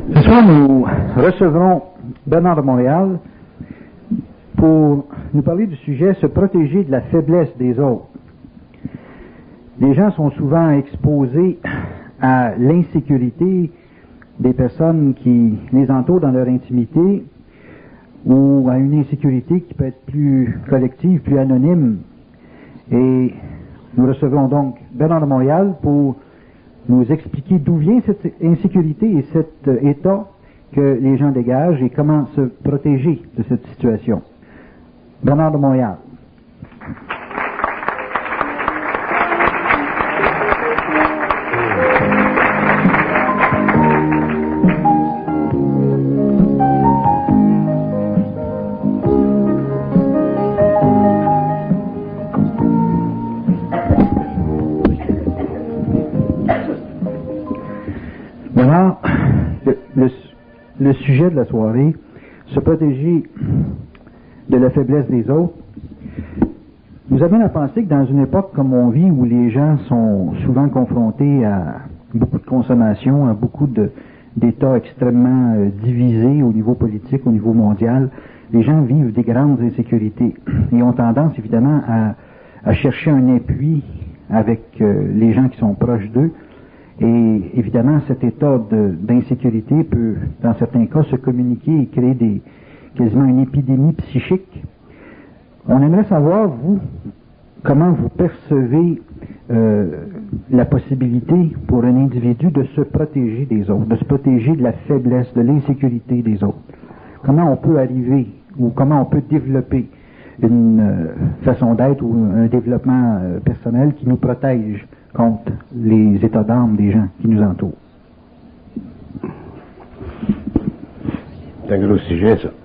Ce soir, nous recevrons Bernard de Montréal pour nous parler du sujet « Se protéger de la faiblesse des autres ». Les gens sont souvent exposés à l'insécurité des personnes qui les entourent dans leur intimité ou à une insécurité qui peut être plus collective, plus anonyme. Et nous recevrons donc Bernard de Montréal pour nous expliquer d'où vient cette insécurité et cet état que les gens dégagent et comment se protéger de cette situation. Bernard de Montréal. Maintenant, le sujet de la soirée, se protéger de la faiblesse des autres, nous amène à penser que dans une époque comme on vit, où les gens sont souvent confrontés à beaucoup de consommation, à beaucoup d'États extrêmement divisés au niveau politique, au niveau mondial, les gens vivent des grandes insécurités et ont tendance évidemment à chercher un appui avec les gens qui sont proches d'eux. Et évidemment, cet état d'insécurité peut, dans certains cas, se communiquer et créer quasiment une épidémie psychique. On aimerait savoir, vous, comment vous percevez la possibilité pour un individu de se protéger des autres, de se protéger de la faiblesse, de l'insécurité des autres. Comment on peut arriver, ou comment on peut développer une façon d'être ou un développement personnel qui nous protège contre les états d'âme des gens qui nous entourent. C'est un gros sujet, ça.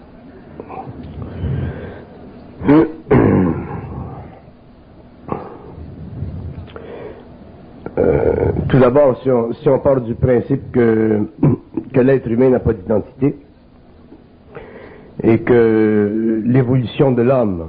Tout d'abord, si on part du principe que l'être humain n'a pas d'identité et que l'évolution de l'homme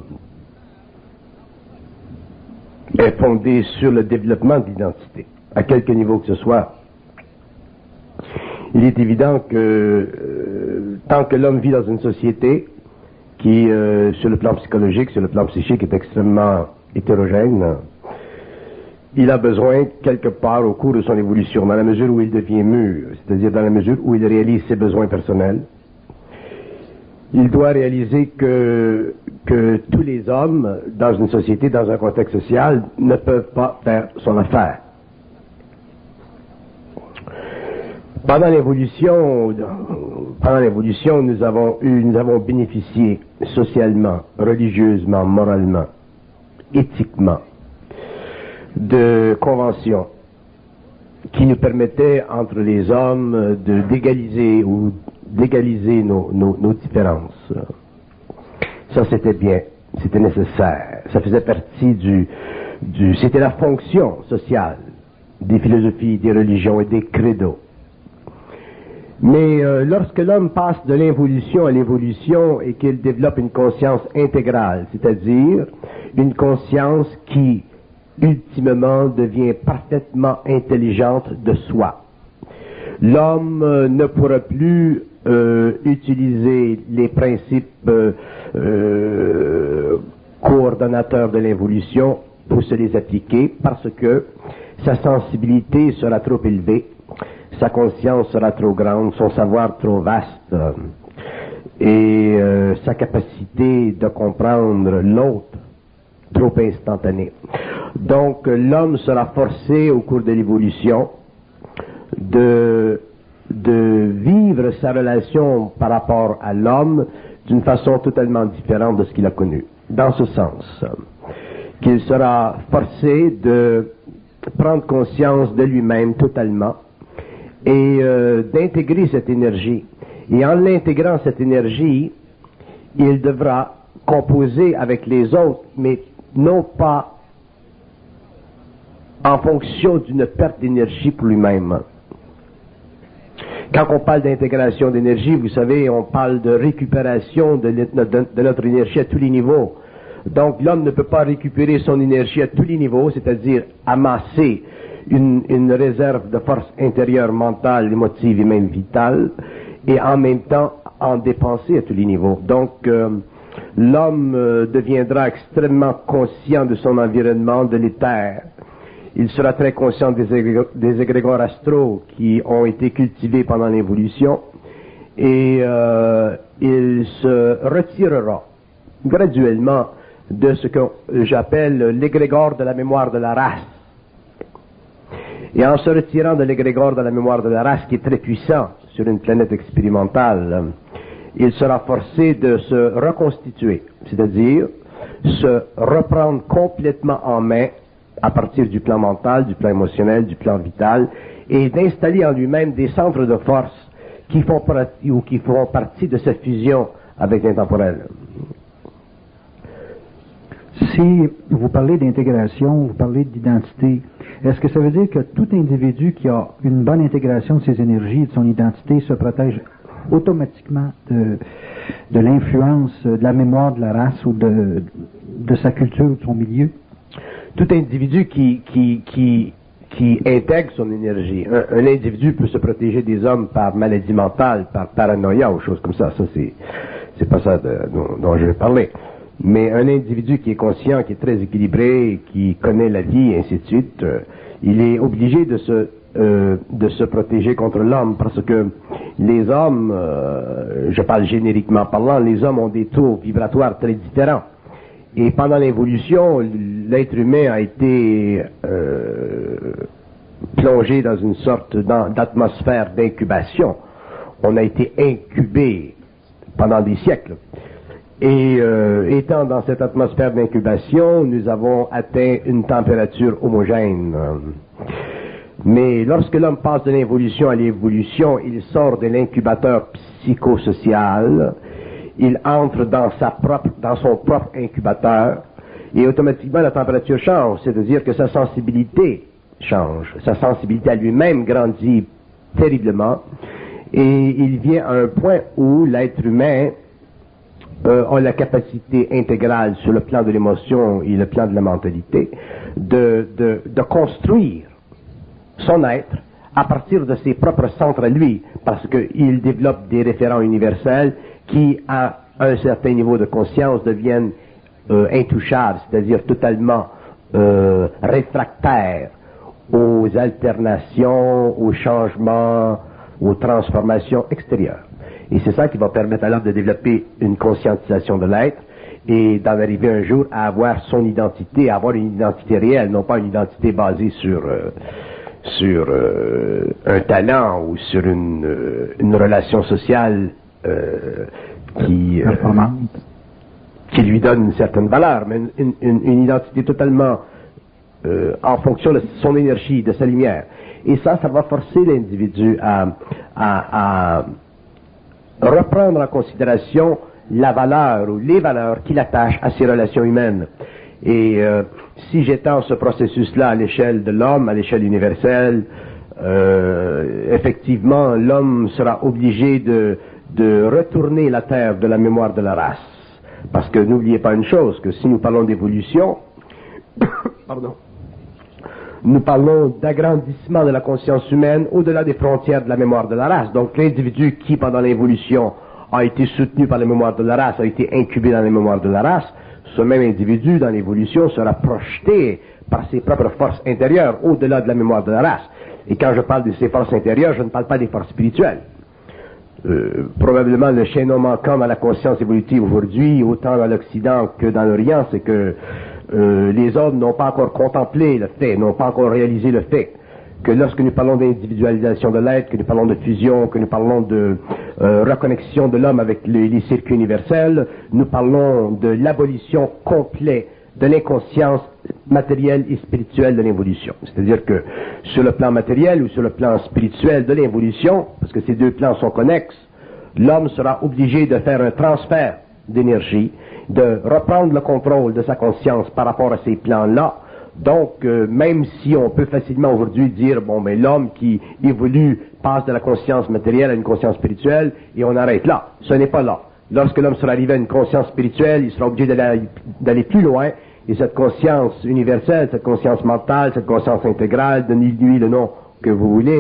est fondée sur le développement de l'identité, à quelque niveau que ce soit, il est évident que tant que l'homme vit dans une société qui, sur le plan psychologique, sur le plan psychique, est extrêmement hétérogène, il a besoin, quelque part, au cours de son évolution, dans la mesure où il devient mûr, c'est-à-dire dans la mesure où il réalise ses besoins personnels, il doit réaliser que tous les hommes, dans une société, dans un contexte social, ne peuvent pas faire son affaire. Pendant l'évolution, nous avons bénéficié socialement, religieusement, moralement, éthiquement, de conventions qui nous permettaient, entre les hommes, d'égaliser nos différences. Ça, c'était bien, c'était nécessaire. Ça faisait partie c'était la fonction sociale des philosophies, des religions et des credos. Mais lorsque l'homme passe de l'involution à l'évolution et qu'il développe une conscience intégrale, c'est-à-dire une conscience qui, ultimement, devient parfaitement intelligente de soi, l'homme ne pourra plus utiliser les principes coordonnateurs de l'évolution pour se les appliquer parce que sa sensibilité sera trop élevée, sa conscience sera trop grande, son savoir trop vaste et sa capacité de comprendre l'autre trop instantanée. Donc l'homme sera forcé au cours de l'évolution de vivre sa relation par rapport à l'homme d'une façon totalement différente de ce qu'il a connu. Dans ce sens, qu'il sera forcé de prendre conscience de lui-même totalement et d'intégrer cette énergie. Et en l'intégrant cette énergie, il devra composer avec les autres, mais non pas en fonction d'une perte d'énergie pour lui-même. Quand on parle d'intégration d'énergie, vous savez, on parle de récupération de notre énergie à tous les niveaux. Donc l'homme ne peut pas récupérer son énergie à tous les niveaux, c'est-à-dire amasser une réserve de force intérieure, mentale, émotive et même vitale, et en même temps en dépenser à tous les niveaux. Donc, l'homme deviendra extrêmement conscient de son environnement, de l'éther. Il sera très conscient des égrégores astraux qui ont été cultivés pendant l'évolution et il se retirera graduellement de ce que j'appelle l'égrégore de la mémoire de la race. Et en se retirant de l'égrégore de la mémoire de la race, qui est très puissant sur une planète expérimentale, il sera forcé de se reconstituer, c'est-à-dire se reprendre complètement en main à partir du plan mental, du plan émotionnel, du plan vital, et d'installer en lui-même des centres de force qui font partie de cette fusion avec l'intemporel. Si vous parlez d'intégration, vous parlez d'identité, est-ce que ça veut dire que tout individu qui a une bonne intégration de ses énergies et de son identité se protège automatiquement de l'influence de la mémoire de la race ou de sa culture ou de son milieu? Tout individu qui intègre son énergie. Un individu peut se protéger des hommes par maladie mentale, par paranoïa ou choses comme ça. Ça, c'est pas ça dont je vais parler. Mais un individu qui est conscient, qui est très équilibré, qui connaît la vie, et ainsi de suite, il est obligé de se protéger contre l'homme, parce que les hommes, je parle génériquement parlant, les hommes ont des taux vibratoires très différents. Et pendant l'évolution, l'être humain a été plongé dans une sorte d'atmosphère d'incubation. On a été incubé pendant des siècles. Et étant dans cette atmosphère d'incubation, nous avons atteint une température homogène. Mais lorsque l'homme passe de l'involution à l'évolution, il sort de l'incubateur psychosocial, il entre dans son propre incubateur, et automatiquement la température change, c'est-à-dire que sa sensibilité change. Sa sensibilité à lui-même grandit terriblement, et il vient à un point où l'être humain a la capacité intégrale sur le plan de l'émotion et le plan de la mentalité de construire son être à partir de ses propres centres à lui, parce qu'il développe des référents universels qui, à un certain niveau de conscience, deviennent intouchables, c'est-à-dire totalement réfractaires aux alternations, aux changements, aux transformations extérieures. Et c'est ça qui va permettre à l'homme de développer une conscientisation de l'être et d'en arriver un jour à avoir son identité, à avoir une identité réelle, non pas une identité basée sur un talent ou sur une relation sociale qui lui donne une certaine valeur, mais une identité totalement en fonction de son énergie, de sa lumière. Et ça va forcer l'individu à reprendre en considération la valeur ou les valeurs qu'il attache à ses relations humaines. Et si j'étends ce processus-là à l'échelle de l'homme, à l'échelle universelle, effectivement, l'homme sera obligé de retourner la terre de la mémoire de la race. Parce que n'oubliez pas une chose, que si nous parlons d'évolution, pardon, nous parlons d'agrandissement de la conscience humaine au-delà des frontières de la mémoire de la race. Donc l'individu qui, pendant l'évolution, a été soutenu par la mémoire de la race, a été incubé dans la mémoire de la race, ce même individu, dans l'évolution, sera projeté par ses propres forces intérieures au-delà de la mémoire de la race. Et quand je parle de ces forces intérieures, je ne parle pas des forces spirituelles. Probablement le chaînon manquant dans la conscience évolutive aujourd'hui, autant dans l'Occident que dans l'Orient, c'est que les hommes n'ont pas encore contemplé le fait, n'ont pas encore réalisé le fait que lorsque nous parlons d'individualisation de l'être, que nous parlons de fusion, que nous parlons de reconnexion de l'homme avec les circuits universels, nous parlons de l'abolition complète de l'inconscience matérielle et spirituelle de l'évolution. C'est-à-dire que sur le plan matériel ou sur le plan spirituel de l'évolution, parce que ces deux plans sont connexes, l'homme sera obligé de faire un transfert d'énergie, de reprendre le contrôle de sa conscience par rapport à ces plans-là. Donc, même si on peut facilement aujourd'hui dire, bon, mais l'homme qui évolue passe de la conscience matérielle à une conscience spirituelle, et on arrête là. Ce n'est pas là. Lorsque l'homme sera arrivé à une conscience spirituelle, il sera obligé d'aller plus loin, et cette conscience universelle, cette conscience mentale, cette conscience intégrale, donnez-lui le nom que vous voulez,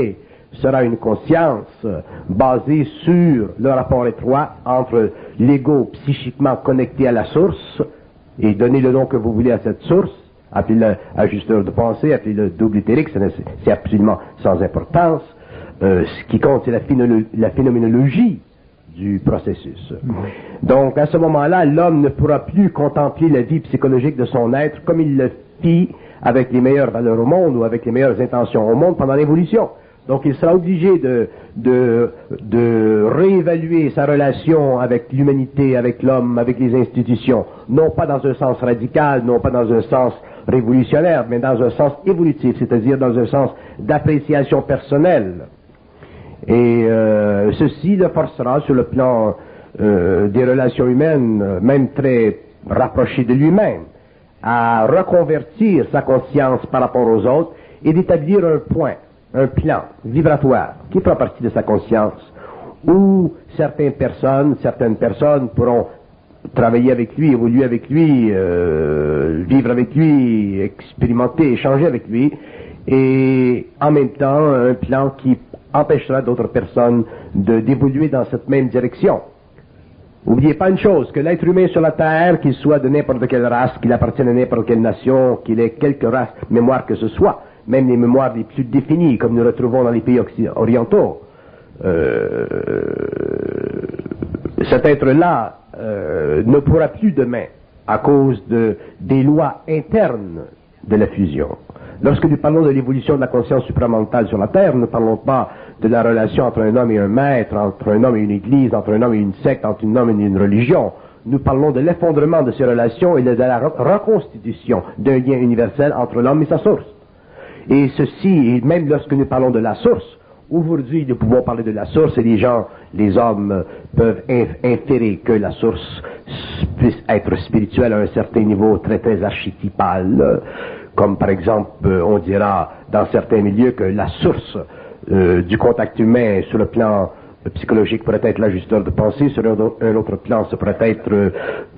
sera une conscience basée sur le rapport étroit entre l'ego psychiquement connecté à la source, et donnez le nom que vous voulez à cette source, appelez-le ajusteur de pensée, appelez-le double éthérique, c'est absolument sans importance. Ce qui compte, c'est la phénoménologie du processus. Donc, à ce moment-là, l'homme ne pourra plus contempler la vie psychologique de son être comme il le fit avec les meilleures valeurs au monde ou avec les meilleures intentions au monde pendant l'évolution. Donc, il sera obligé de réévaluer sa relation avec l'humanité, avec l'homme, avec les institutions, non pas dans un sens radical, non pas dans un sens révolutionnaire, mais dans un sens évolutif, c'est-à-dire dans un sens d'appréciation personnelle. Et ceci le forcera sur le plan des relations humaines, même très rapprochées de lui-même, à reconvertir sa conscience par rapport aux autres et d'établir un point, un plan vibratoire qui fera partie de sa conscience, où certaines personnes pourront travailler avec lui, évoluer avec lui, vivre avec lui, expérimenter, échanger avec lui, et en même temps un plan qui empêchera d'autres personnes d'évoluer dans cette même direction. N'oubliez pas une chose, que l'être humain sur la Terre, qu'il soit de n'importe quelle race, qu'il appartienne à n'importe quelle nation, qu'il ait quelque race, mémoire que ce soit, même les mémoires les plus définies, comme nous retrouvons dans les pays orientaux, cet être-là ne pourra plus demain, à cause des lois internes de la fusion. Lorsque nous parlons de l'évolution de la conscience supramentale sur la Terre, nous ne parlons pas de la relation entre un homme et un maître, entre un homme et une église, entre un homme et une secte, entre un homme et une religion. Nous parlons de l'effondrement de ces relations et de la reconstitution d'un lien universel entre l'homme et sa source. Et ceci, et même lorsque nous parlons de la source, aujourd'hui nous pouvons parler de la source et les hommes peuvent inférer que la source puisse être spirituelle à un certain niveau très très archétypal, comme par exemple on dira dans certains milieux que la source du contact humain sur le plan psychologique pourrait être l'ajusteur de pensée, sur un autre plan ce pourrait être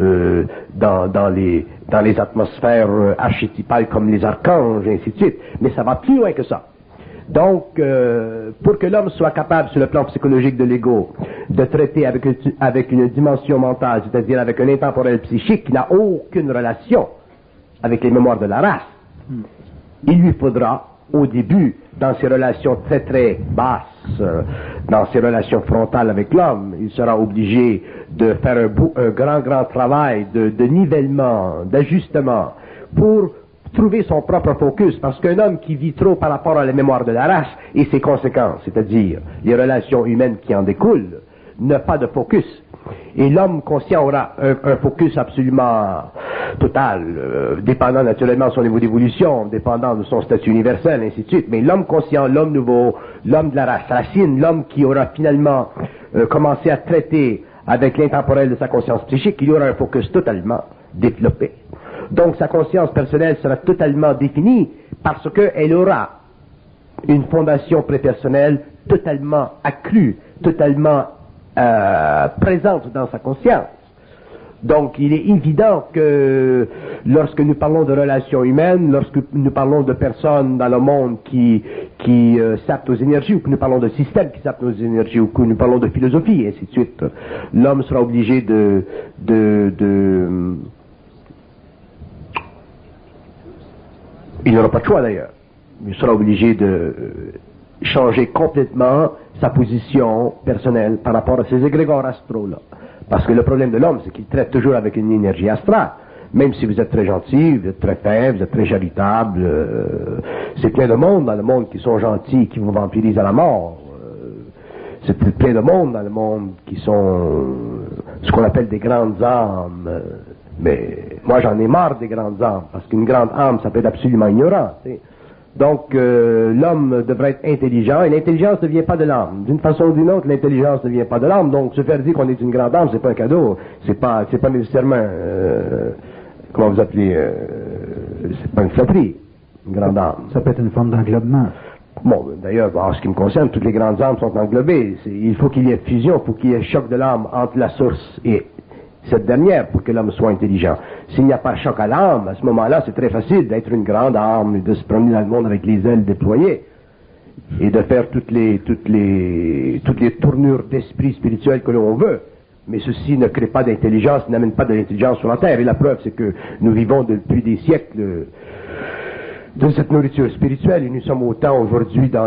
dans les atmosphères archétypales comme les archanges, et ainsi de suite. Mais ça va plus loin que ça. Donc, pour que l'homme soit capable, sur le plan psychologique de l'ego, de traiter avec une dimension mentale, c'est-à-dire avec un intemporel psychique qui n'a aucune relation avec les mémoires de la race, il lui faudra, au début, dans ses relations très très basses, dans ses relations frontales avec l'homme, il sera obligé de faire un grand travail de nivellement, d'ajustement, pour trouver son propre focus, parce qu'un homme qui vit trop par rapport à la mémoire de la race et ses conséquences, c'est-à-dire les relations humaines qui en découlent, n'a pas de focus. Et l'homme conscient aura un focus absolument total, dépendant naturellement de son niveau d'évolution, dépendant de son statut universel, ainsi de suite. Mais l'homme conscient, l'homme nouveau, l'homme de la race racine, l'homme qui aura finalement commencé à traiter avec l'intemporel de sa conscience psychique, il aura un focus totalement développé. Donc sa conscience personnelle sera totalement définie parce qu'elle aura une fondation prépersonnelle totalement accrue, totalement présente dans sa conscience. Donc il est évident que lorsque nous parlons de relations humaines, lorsque nous parlons de personnes dans le monde qui sapent nos énergies, ou que nous parlons de systèmes qui sapent nos énergies, ou que nous parlons de philosophie, et ainsi de suite, l'homme sera obligé il n'aura pas de choix d'ailleurs. Il sera obligé de changer complètement sa position personnelle par rapport à ces égrégores astraux-là. Parce que le problème de l'homme, c'est qu'il traite toujours avec une énergie astrale. Même si vous êtes très gentil, vous êtes très fin, vous êtes très charitable, c'est plein de monde dans le monde qui sont gentils, qui vous vampirisent à la mort. C'est plein de monde dans le monde qui sont ce qu'on appelle des grandes âmes. Mais moi, j'en ai marre des grandes âmes, parce qu'une grande âme, ça peut être absolument ignorant. T'sais. Donc, l'homme devrait être intelligent, et l'intelligence ne vient pas de l'âme. D'une façon ou d'une autre, l'intelligence ne vient pas de l'âme. Donc, se faire dire qu'on est une grande âme, c'est pas un cadeau. C'est pas nécessairement, comment vous appelez, c'est pas une flatterie, une grande âme. Ça peut être une forme d'englobement. Bon, d'ailleurs, en ce qui me concerne, toutes les grandes âmes sont englobées. Il faut qu'il y ait fusion, il faut qu'il y ait choc de l'âme entre la source et cette dernière pour que l'homme soit intelligent. S'il n'y a pas choc à l'âme, à ce moment-là, c'est très facile d'être une grande âme et de se promener dans le monde avec les ailes déployées. et de faire toutes les tournures d'esprit spirituel que l'on veut. Mais ceci ne crée pas d'intelligence, n'amène pas de l'intelligence sur la terre. Et la preuve, c'est que nous vivons depuis des siècles de cette nourriture spirituelle, et nous sommes autant aujourd'hui dans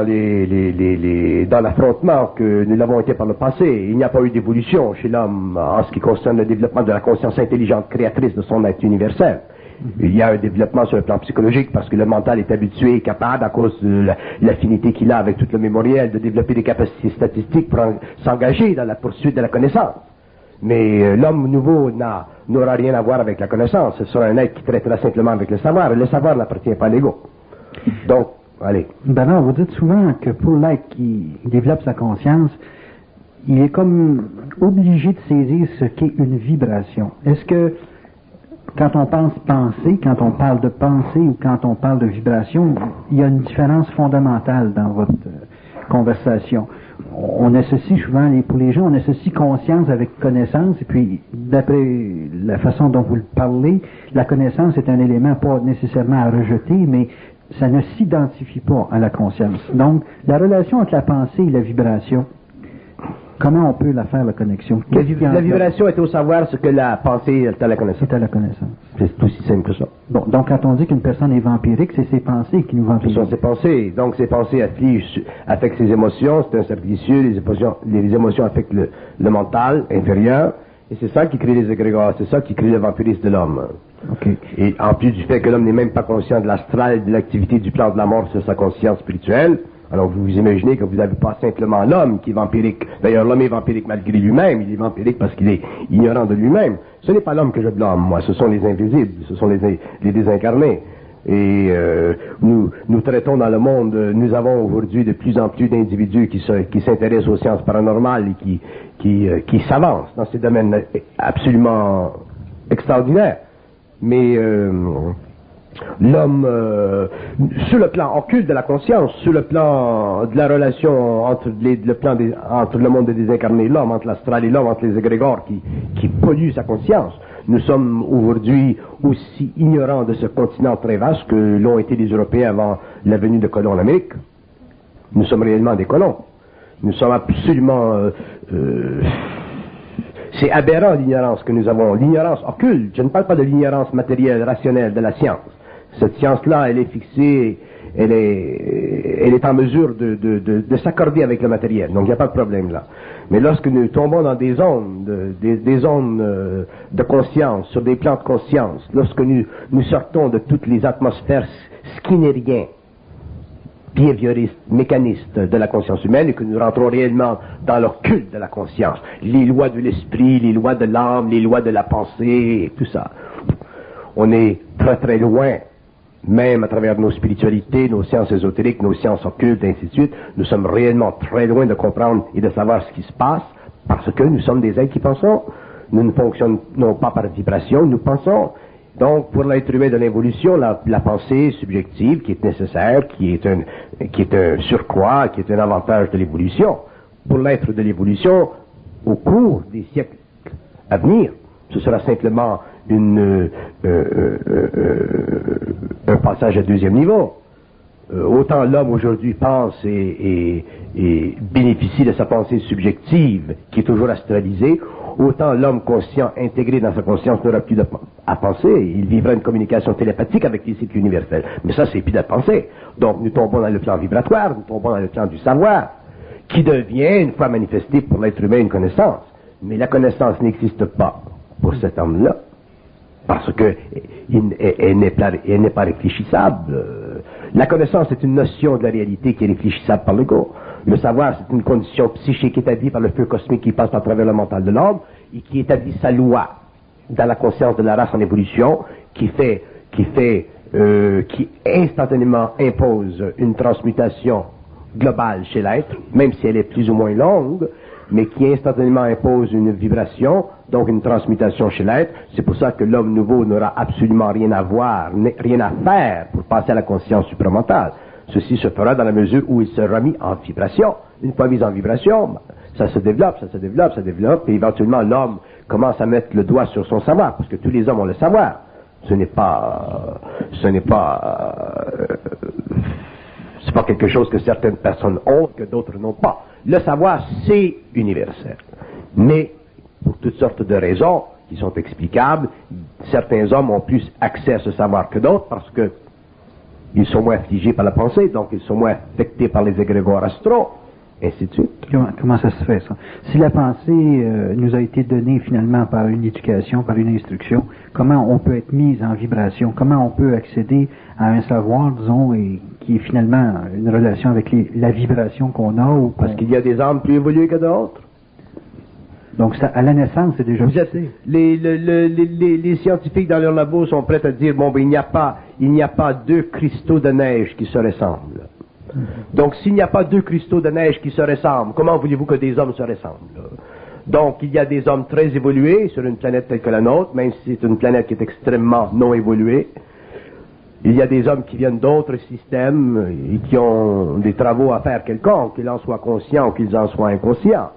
dans l'affrontement que nous l'avons été par le passé. Il n'y a pas eu d'évolution chez l'homme en ce qui concerne le développement de la conscience intelligente créatrice de son être universel. Il y a un développement sur le plan psychologique parce que le mental est habitué et capable, à cause de l'affinité qu'il a avec tout le mémoriel, de développer des capacités statistiques pour s'engager dans la poursuite de la connaissance. Mais l'homme nouveau n'aura rien à voir avec la connaissance. Ce sera un être qui traitera simplement avec le savoir. Et le savoir n'appartient pas à l'ego. Donc, allez. Ben non, vous dites souvent que pour l'être qui développe sa conscience, il est comme obligé de saisir ce qu'est une vibration. Est-ce que quand on pense penser, quand on parle de pensée ou quand on parle de vibration, il y a une différence fondamentale dans votre conversation? On associe souvent, pour les gens, on associe conscience avec connaissance, et puis d'après la façon dont vous le parlez, la connaissance est un élément pas nécessairement à rejeter, mais ça ne s'identifie pas à la conscience. Donc, la relation entre la pensée et la vibration, comment on peut la faire, la connexion? La vibration est au savoir ce que la pensée est à la connaissance. C'est à la connaissance. C'est aussi simple que ça. Bon, donc quand on dit qu'une personne est vampirique, c'est ses pensées qui nous vampirisent. Ce sont ses pensées. Donc ses pensées affectent ses émotions, c'est un cercle vicieux, les émotions affectent le mental inférieur, et c'est ça qui crée les égrégores, c'est ça qui crée le vampirisme de l'homme. Okay. Et en plus du fait que l'homme n'est même pas conscient de l'astral, de l'activité du plan de la mort sur sa conscience spirituelle, alors vous vous imaginez que vous n'avez pas simplement l'homme qui est vampirique. D'ailleurs, l'homme est vampirique malgré lui-même. Il est vampirique parce qu'il est ignorant de lui-même. Ce n'est pas l'homme que je blâme, moi. Ce sont les invisibles. Ce sont les désincarnés. Et nous traitons dans le monde, nous avons aujourd'hui de plus en plus d'individus qui s'intéressent aux sciences paranormales et qui s'avancent dans ces domaines absolument extraordinaires. Mais l'homme, sur le plan occulte de la conscience, sur le plan de la relation entre le monde des désincarnés, l'homme, entre l'astral et l'homme, entre les égrégores qui polluent sa conscience, nous sommes aujourd'hui aussi ignorants de ce continent très vaste que l'ont été les Européens avant la venue de colons en Amérique. Nous sommes réellement des colons. Nous sommes absolument... c'est aberrant l'ignorance que nous avons, l'ignorance occulte. Je ne parle pas de l'ignorance matérielle, rationnelle de la science. Cette science-là, elle est fixée, elle est en mesure de s'accorder avec le matériel. Donc il n'y a pas de problème là. Mais lorsque nous tombons dans des ondes, des zones de conscience, sur des plans de conscience, lorsque nous sortons de toutes les atmosphères skinnériennes, behavioristes, mécanistes de la conscience humaine, et que nous rentrons réellement dans leur culte de la conscience, les lois de l'esprit, les lois de l'âme, les lois de la pensée, et tout ça. On est très très loin, même à travers nos spiritualités, nos sciences ésotériques, nos sciences occultes, et ainsi de suite, nous sommes réellement très loin de comprendre et de savoir ce qui se passe, parce que nous sommes des êtres qui pensons. Nous ne fonctionnons pas par vibration, nous pensons. Donc, pour l'être humain de l'évolution, la pensée subjective, qui est nécessaire, qui est un surcroît, qui est un avantage de l'évolution, pour l'être de l'évolution, au cours des siècles à venir, ce sera simplement un passage à deuxième niveau. Autant l'homme aujourd'hui pense et bénéficie de sa pensée subjective, qui est toujours astralisée, autant l'homme conscient, intégré dans sa conscience, n'aura plus à penser. Il vivra une communication télépathique avec les cycles universels. Mais ça, c'est plus de penser. Donc, nous tombons dans le plan vibratoire, nous tombons dans le plan du savoir, qui devient, une fois manifesté pour l'être humain, une connaissance. Mais la connaissance n'existe pas pour cet homme-là, parce qu'elle n'est pas réfléchissable. La connaissance est une notion de la réalité qui est réfléchissable par l'ego. Le savoir, c'est une condition psychique établie par le feu cosmique qui passe à travers le mental de l'homme et qui établit sa loi dans la conscience de la race en évolution, qui instantanément impose une transmutation globale chez l'être, même si elle est plus ou moins longue, mais qui instantanément impose une vibration, donc une transmutation chez l'être. C'est pour ça que l'homme nouveau n'aura absolument rien à voir, rien à faire pour passer à la conscience supramentale. Ceci se fera dans la mesure où il sera mis en vibration. Une fois mis en vibration, ça se développe, et éventuellement l'homme commence à mettre le doigt sur son savoir, parce que tous les hommes ont le savoir. C'est pas quelque chose que certaines personnes ont, que d'autres n'ont pas. Le savoir, c'est universel. Mais, pour toutes sortes de raisons qui sont explicables, certains hommes ont plus accès à ce savoir que d'autres parce que ils sont moins affligés par la pensée, donc ils sont moins affectés par les égrégores astraux, et ainsi de suite. Comment ça se fait, ça? Si la pensée nous a été donnée finalement par une éducation, par une instruction, comment on peut être mise en vibration? Comment on peut accéder à un savoir, disons, et qui est finalement une relation avec la vibration qu'on a? Parce qu'il y a des âmes plus évoluées que d'autres. Donc, ça, à la naissance, c'est déjà... Les scientifiques dans leur labo sont prêts à dire, bon, ben, il n'y a pas deux cristaux de neige qui se ressemblent. Donc, s'il n'y a pas deux cristaux de neige qui se ressemblent, comment voulez-vous que des hommes se ressemblent? Donc, il y a des hommes très évolués sur une planète telle que la nôtre, même si c'est une planète qui est extrêmement non évoluée. Il y a des hommes qui viennent d'autres systèmes et qui ont des travaux à faire quelconques, qu'ils en soient conscients ou qu'ils en soient inconscients.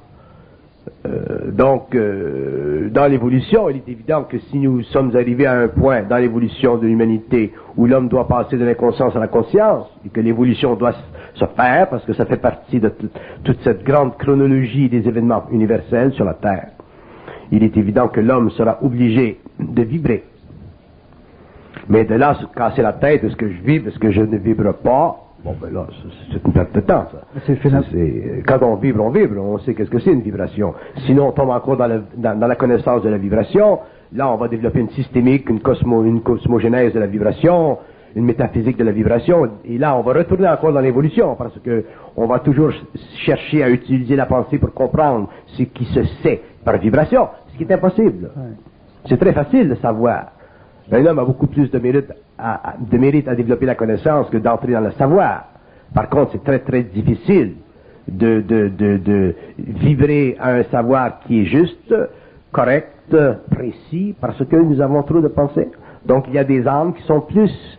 Dans l'évolution, il est évident que si nous sommes arrivés à un point dans l'évolution de l'humanité où l'homme doit passer de l'inconscience à la conscience, et que l'évolution doit se faire, parce que ça fait partie de toute cette grande chronologie des événements universels sur la Terre, il est évident que l'homme sera obligé de vibrer. Mais de là, se casser la tête, est-ce que je vibre, est-ce que je ne vibre pas? Bon, ben là, c'est une perte de temps, ça. Quand on vibre, on sait qu'est-ce que c'est une vibration. Sinon, on tombe encore dans la connaissance de la vibration. Là, on va développer une systémique, une cosmogénèse de la vibration, une métaphysique de la vibration. Et là, on va retourner encore dans l'évolution, parce que on va toujours chercher à utiliser la pensée pour comprendre ce qui se sait par vibration, ce qui est impossible. Ouais. C'est très facile de savoir. Un homme a beaucoup plus de mérite à développer la connaissance que d'entrer dans le savoir. Par contre, c'est très très difficile de vibrer à un savoir qui est juste, correct, précis, parce que nous avons trop de pensées. Donc il y a des âmes qui sont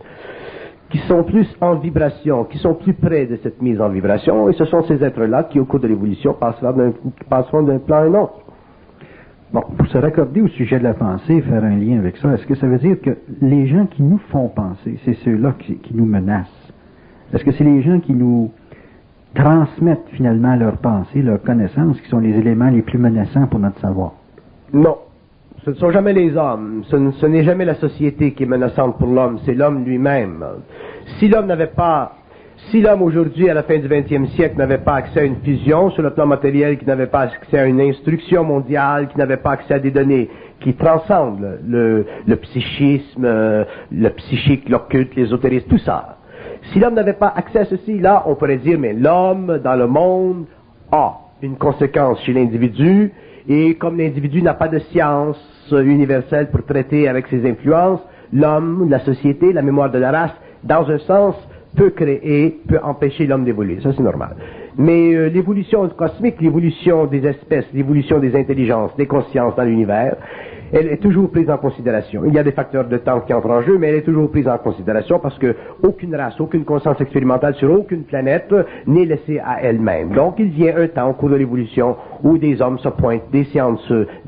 plus en vibration, qui sont plus près de cette mise en vibration, et ce sont ces êtres-là qui, au cours de l'évolution, passeront d'un plan à un autre. Bon, pour se raccorder au sujet de la pensée, faire un lien avec ça, est-ce que ça veut dire que les gens qui nous font penser, c'est ceux-là qui nous menacent? Est-ce que c'est les gens qui nous transmettent finalement leurs pensées, leurs connaissances, qui sont les éléments les plus menaçants pour notre savoir? Non. Ce ne sont jamais les hommes. Ce n'est jamais la société qui est menaçante pour l'homme, c'est l'homme lui-même. Si l'homme aujourd'hui, à la fin du 20e siècle, n'avait pas accès à une fusion sur le plan matériel, qui n'avait pas accès à une instruction mondiale, qui n'avait pas accès à des données qui transcendent le psychisme, le psychique, l'occulte, l'ésotérisme, tout ça. Si l'homme n'avait pas accès à ceci, là, on pourrait dire, mais l'homme, dans le monde, a une conséquence chez l'individu, et comme l'individu n'a pas de science universelle pour traiter avec ses influences, l'homme, la société, la mémoire de la race, dans un sens, peut empêcher l'homme d'évoluer. Ça, c'est normal. Mais l'évolution cosmique, l'évolution des espèces, l'évolution des intelligences, des consciences dans l'univers, elle est toujours prise en considération. Il y a des facteurs de temps qui entrent en jeu, mais elle est toujours prise en considération parce que aucune race, aucune conscience expérimentale sur aucune planète n'est laissée à elle-même. Donc, il vient un temps au cours de l'évolution où des hommes se pointent, des sciences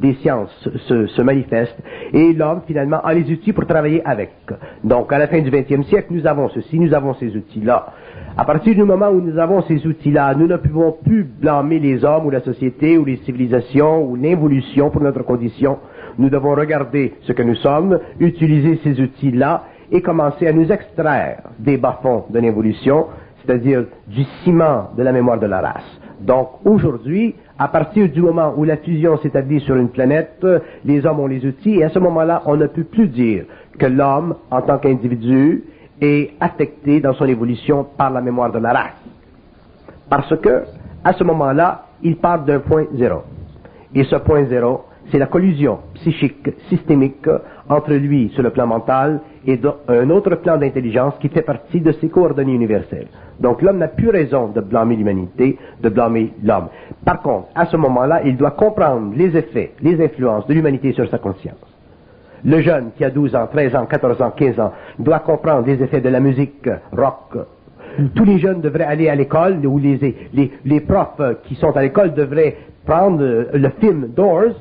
se manifestent, et l'homme, finalement, a les outils pour travailler avec. Donc, à la fin du 20e siècle, nous avons ceci, nous avons ces outils-là. À partir du moment où nous avons ces outils-là, nous ne pouvons plus blâmer les hommes ou la société ou les civilisations ou l'évolution pour notre condition. Nous devons regarder ce que nous sommes, utiliser ces outils-là et commencer à nous extraire des bas-fonds de l'évolution, c'est-à-dire du ciment de la mémoire de la race. Donc aujourd'hui, à partir du moment où la fusion s'établit sur une planète, les hommes ont les outils et à ce moment-là, on ne peut plus dire que l'homme, en tant qu'individu, est affecté dans son évolution par la mémoire de la race. Parce que, à ce moment-là, il part d'un point zéro. Et ce point zéro, c'est la collusion psychique, systémique, entre lui, sur le plan mental, et un autre plan d'intelligence qui fait partie de ses coordonnées universelles. Donc l'homme n'a plus raison de blâmer l'humanité, de blâmer l'homme. Par contre, à ce moment-là, il doit comprendre les effets, les influences de l'humanité sur sa conscience. Le jeune qui a 12 ans, 13 ans, 14 ans, 15 ans, doit comprendre les effets de la musique rock. Tous les jeunes devraient aller à l'école, ou les profs qui sont à l'école devraient prendre le film Doors,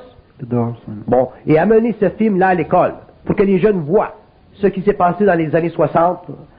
bon, et amener ce film-là à l'école, pour que les jeunes voient ce qui s'est passé dans les années 60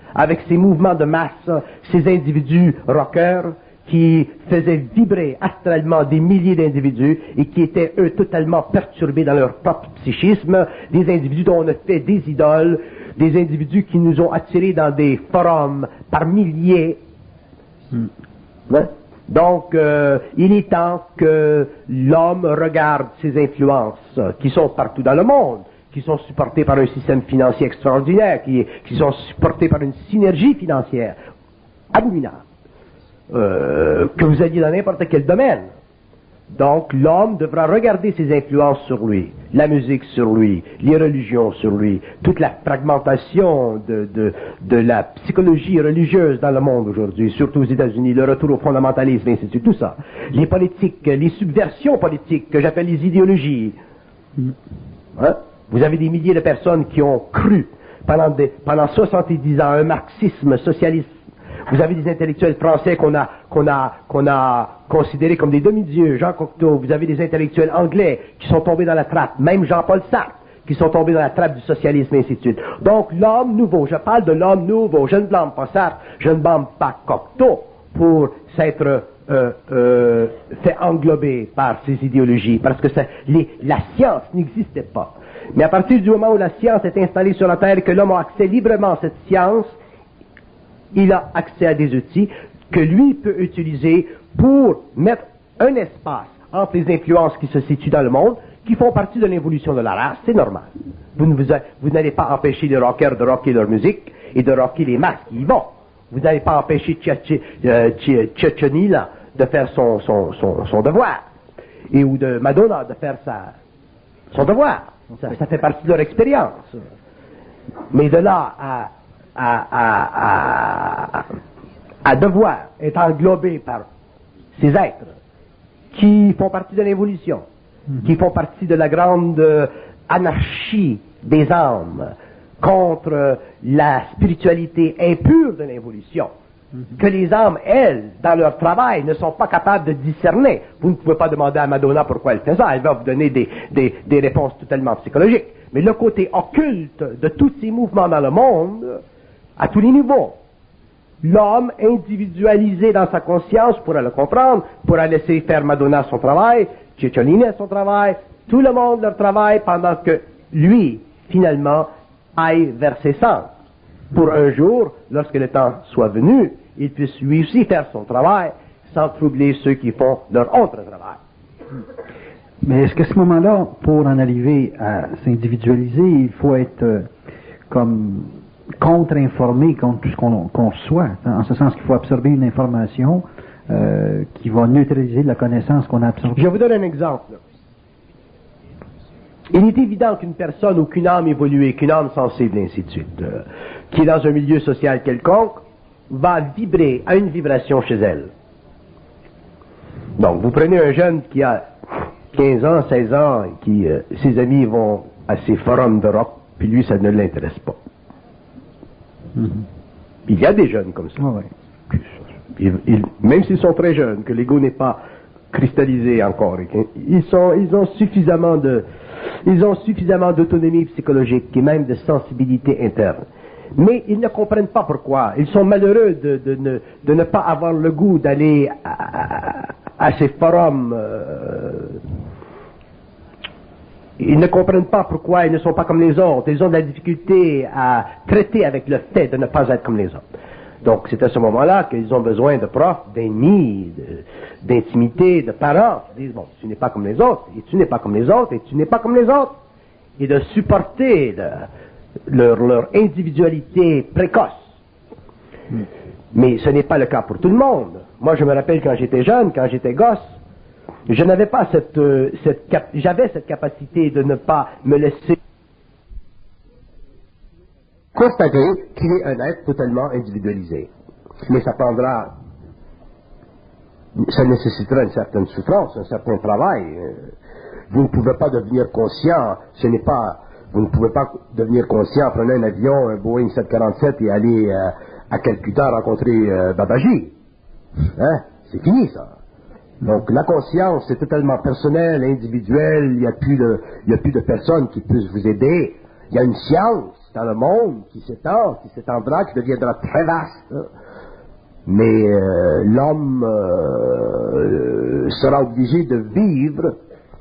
avec ces mouvements de masse, ces individus rockers qui faisaient vibrer astralement des milliers d'individus et qui étaient, eux, totalement perturbés dans leur propre psychisme, des individus dont on a fait des idoles, des individus qui nous ont attirés dans des forums par milliers. Hein? Donc, il est temps que l'homme regarde ces influences qui sont partout dans le monde, qui sont supportées par un système financier extraordinaire, qui sont supportées par une synergie financière abominable, que vous alliez dans n'importe quel domaine. Donc, l'homme devra regarder ses influences sur lui, la musique sur lui, les religions sur lui, toute la fragmentation de la psychologie religieuse dans le monde aujourd'hui, surtout aux États-Unis, le retour au fondamentalisme, ainsi de suite, tout ça. Les politiques, les subversions politiques, que j'appelle les idéologies. Hein? Vous avez des milliers de personnes qui ont cru pendant 70 ans un marxisme socialiste. Vous avez des intellectuels français qu'on a considérés comme des demi-dieux, Jean Cocteau. Vous avez des intellectuels anglais qui sont tombés dans la trappe, même Jean-Paul Sartre, qui sont tombés dans la trappe du socialisme, et ainsi de suite. Donc, l'homme nouveau, je parle de l'homme nouveau, je ne blâme pas Sartre, je ne blâme pas Cocteau pour s'être fait englober par ces idéologies, parce que la science n'existait pas. Mais à partir du moment où la science est installée sur la Terre et que l'homme a accès librement à cette science, il a accès à des outils que lui peut utiliser pour mettre un espace entre les influences qui se situent dans le monde, qui font partie de l'évolution de la race, c'est normal. Vous n'allez pas empêcher les rockers de rocker leur musique et de rocker les masses qui y vont. Vous n'allez pas empêcher Tchétchénie de faire son devoir, et ou de Madonna de faire son devoir. Ça fait partie de leur expérience. Mais de là à devoir être englobé par ces êtres qui font partie de l'évolution, qui font partie de la grande anarchie des âmes contre la spiritualité impure de l'évolution, que les âmes, elles, dans leur travail, ne sont pas capables de discerner. Vous ne pouvez pas demander à Madonna pourquoi elle fait ça, elle va vous donner des réponses totalement psychologiques. Mais le côté occulte de tous ces mouvements dans le monde, à tous les niveaux, l'homme individualisé dans sa conscience pourra le comprendre, pourra laisser faire Madonna son travail, Cicciolini son travail, tout le monde leur travail, pendant que lui, finalement, aille vers ses sens. Pour un jour, lorsque le temps soit venu, il puisse lui aussi faire son travail, sans troubler ceux qui font leur autre travail. Mais est-ce qu'à ce moment-là, pour en arriver à s'individualiser, il faut être comme contre-informé contre tout ce qu'on reçoit, en ce sens qu'il faut absorber une information qui va neutraliser la connaissance qu'on a absorbée? Je vous donne un exemple. Il est évident qu'une personne ou qu'une âme évoluée, qu'une âme sensible, ainsi de suite, qui est dans un milieu social quelconque, va vibrer à une vibration chez elle. Donc, vous prenez un jeune qui a 15 ans, 16 ans, et qui, ses amis vont à ces forums de rock, puis lui, ça ne l'intéresse pas. Il y a des jeunes comme ça. Même s'ils sont très jeunes, que l'ego n'est pas cristallisé encore, ils ont suffisamment d'autonomie psychologique et même de sensibilité interne. Mais ils ne comprennent pas pourquoi. Ils sont malheureux de ne pas avoir le goût d'aller à ces forums. Ils ne comprennent pas pourquoi ils ne sont pas comme les autres. Ils ont de la difficulté à traiter avec le fait de ne pas être comme les autres. Donc c'est à ce moment-là qu'ils ont besoin de profs, d'ennemis, d'intimité, de parents qui disent, bon, tu n'es pas comme les autres, et tu n'es pas comme les autres, et tu n'es pas comme les autres. Et de supporter leur individualité précoce. Mais ce n'est pas le cas pour tout le monde. Moi, je me rappelle quand j'étais jeune, quand j'étais gosse, je n'avais pas j'avais cette capacité de ne pas me laisser constater qu'il est un être totalement individualisé. Mais ça nécessitera une certaine souffrance, un certain travail. Vous ne pouvez pas devenir conscient, vous ne pouvez pas devenir conscient, prenez un avion, un Boeing 747 et aller à Calcutta rencontrer Babaji. Hein? C'est fini ça. Donc la conscience c'est totalement personnel, individuel, il n'y a plus de personnes qui puissent vous aider. Il y a une science C'est un monde qui s'étendra, qui deviendra très vaste. Mais l'homme sera obligé de vivre